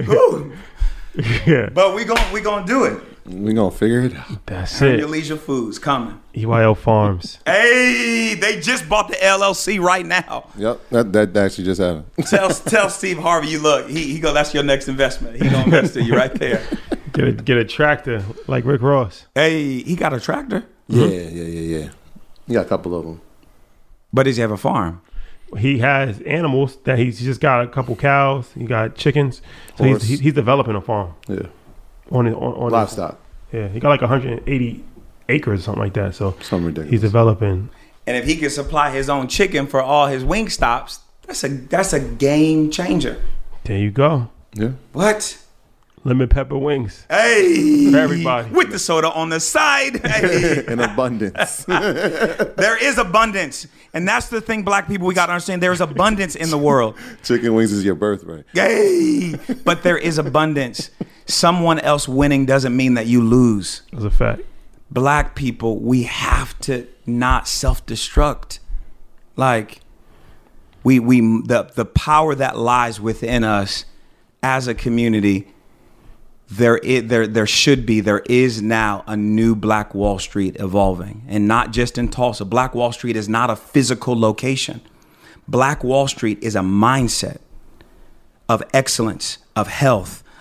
S2: Yeah.
S4: But we gon' we gonna do it.
S1: We gonna figure it out.
S2: That's
S4: Earn
S2: it.
S4: Your Leisure Foods coming.
S2: E Y L Farms.
S4: Hey, they just bought the L L C right now.
S1: Yep, that that actually just happened.
S4: Tell tell Steve Harvey you look. He he go. That's your next investment. He gonna invest in you right there.
S2: Get a get a tractor like Rick Ross.
S4: Hey, he got a tractor.
S1: Yeah, yeah, yeah, yeah. You got a couple of them.
S4: But does he have a farm?
S2: He has animals that he's just got a couple cows. He got chickens. So
S1: Horse.
S2: he's, he's developing a farm.
S1: Yeah,
S2: On his, on, on
S1: livestock.
S2: His, yeah, he got like one hundred eighty acres or something like that. So
S1: Something ridiculous.
S2: he's developing.
S4: And if he can supply his own chicken for all his wing stops, that's a that's a game changer.
S2: There you go.
S1: Yeah.
S4: What?
S2: Lemon pepper wings.
S4: Hey,
S2: For everybody.
S4: with the soda on the side. Hey.
S1: In abundance.
S4: There is abundance, and that's the thing, black people, we got to understand. There is abundance in the world.
S1: Chicken wings is your birthright.
S4: Hey, but there is abundance. Someone else winning doesn't mean that you lose.
S2: That's a fact.
S4: Black people, we have to not self-destruct. Like we we the the power that lies within us as a community. There is, there there should be, there is now a new Black Wall Street evolving, and not just in Tulsa. Black Wall Street is not a physical location. Black Wall Street is a mindset of excellence, of health,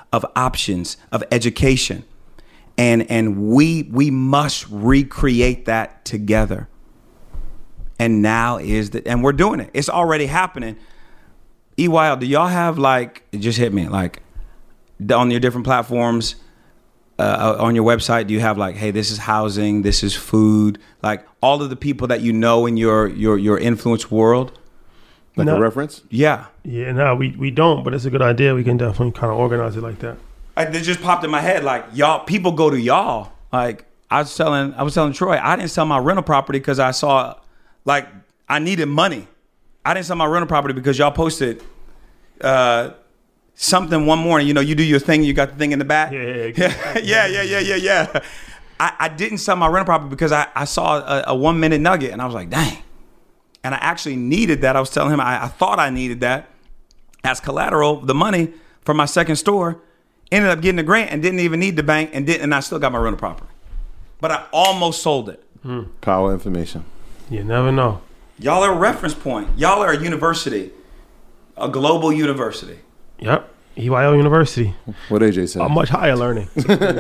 S4: of options, of education. And and we we must recreate that together. And now is the, and we're doing it. It's already happening. E Y L, do y'all have like, it just hit me, like on your different platforms, uh, on your website, do you have like, hey, this is housing, this is food, like all of the people that you know in your your your influence world?
S1: Like
S2: No.
S1: a reference?
S4: Yeah.
S2: Yeah, no, we, we don't, but it's a good idea. We can definitely kind of organize it like that.
S4: I, it just popped in my head, like y'all, people go to y'all. Like I was telling, I was telling Troy, I didn't sell my rental property because I saw, like, I needed money. I didn't sell my rental property because y'all posted uh, something one morning. You know, you do your thing, you got the thing in the back.
S2: Yeah, yeah, yeah.
S4: yeah, yeah, yeah, yeah, yeah. I, I didn't sell my rental property because I, I saw a, a one minute nugget and I was like, dang. And I actually needed that. I was telling him I, I thought I needed that as collateral, the money for my second store. Ended up getting a grant and didn't even need the bank and didn't, and I still got my rental property. But I almost sold it.
S2: Hmm.
S1: Power information.
S2: You never know.
S4: Y'all are a reference point. Y'all are a university, a global university.
S2: Yep. E Y L University.
S1: What A J said.
S2: A much higher learning.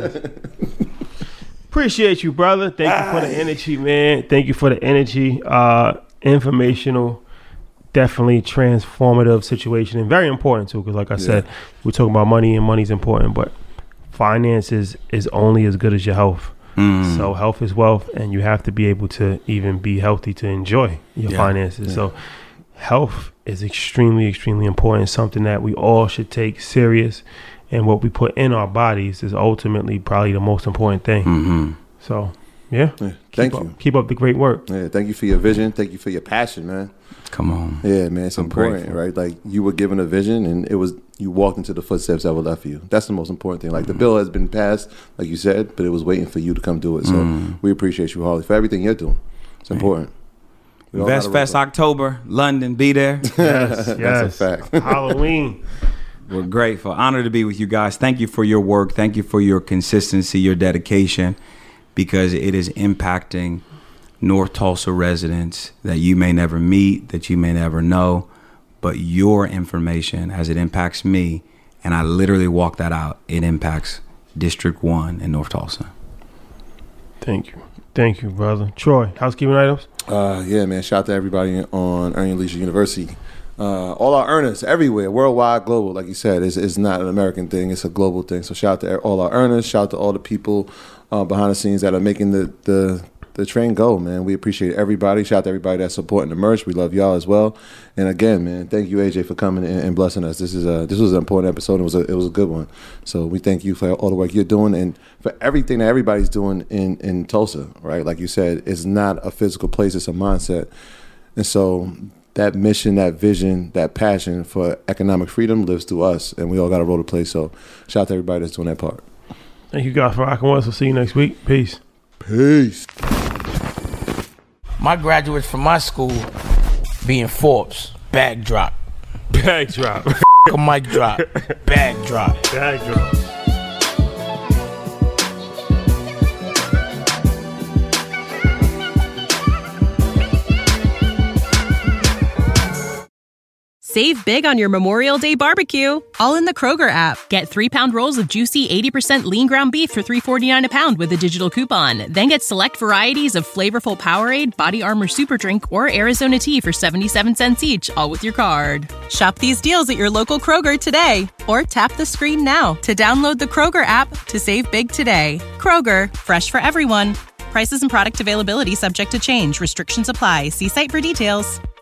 S2: Appreciate you, brother. Thank you for the energy, man. Thank you for the energy. Uh, informational, definitely transformative situation, and very important too. Because, like I
S1: Yeah.
S2: said, we're talking about money, and money's important, but finances is only as good as your health.
S4: Mm.
S2: So health is wealth, and you have to be able to even be healthy to enjoy your
S4: Yeah.
S2: finances.
S1: Yeah.
S2: So health is extremely, extremely important. Something that we all should take serious. And what we put in our bodies is ultimately probably the most important thing.
S4: Mm-hmm.
S2: So, yeah.
S1: Yeah.
S2: Keep
S1: Thank
S2: up,
S1: you.
S2: Keep up the great work.
S1: Yeah, thank you for your vision. Thank you for your passion, man.
S4: Come on.
S1: Yeah, man, it's
S4: I'm
S1: important,
S4: grateful.
S1: right? Like you were given a vision, and it was you walked into the footsteps that were left for you. That's the most important thing. Like the bill has been passed, like you said, but it was waiting for you to come do it. So
S4: Mm.
S1: we appreciate you, Harley, for everything you're doing. It's important. We all
S4: Vest
S1: gotta
S4: Fest
S1: roll
S4: October, London, be there.
S2: Yes, yes.
S1: That's a fact.
S2: Halloween.
S4: We're grateful. Honored to be with you guys. Thank you for your work. Thank you for your consistency, your dedication, because it is impacting North Tulsa residents that you may never meet, that you may never know, but your information, as it impacts me, and I literally walk that out, it impacts District one in North Tulsa.
S2: Thank you. Thank you, brother. Troy, housekeeping items?
S1: Uh, yeah, man. Shout out to everybody on Earn Your Leisure University. Uh, all our earners everywhere, worldwide, global. Like you said, it's, it's not an American thing; it's a global thing. So shout out to all our earners. Shout out to all the people uh, behind the scenes that are making the the the train go. Man, we appreciate everybody. Shout out to everybody that's supporting the merch. We love y'all as well. And again, man, thank you, A J, for coming and, and blessing us. This is a this was an important episode. It was a it was a good one. So we thank you for all the work you're doing and for everything that everybody's doing in in Tulsa. Right, like you said, it's not a physical place; it's a mindset. And so that mission, that vision, that passion for economic freedom lives through us, and we all got a role to play. So shout out to everybody that's doing that part.
S2: Thank you guys for rocking with us. We'll see you next week. Peace.
S1: Peace.
S3: My graduates from my school being Forbes, bag drop.
S2: Bag drop.
S3: A mic drop, bag drop.
S2: Bag drop.
S5: Save big on your Memorial Day barbecue, all in the Kroger app. Get three-pound rolls of juicy eighty percent lean ground beef for three forty-nine a pound with a digital coupon. Then get select varieties of flavorful Powerade, Body Armor Super Drink, or Arizona tea for seventy-seven cents each, all with your card. Shop these deals at your local Kroger today, or tap the screen now to download the Kroger app to save big today. Kroger, fresh for everyone. Prices and product availability subject to change. Restrictions apply. See site for details.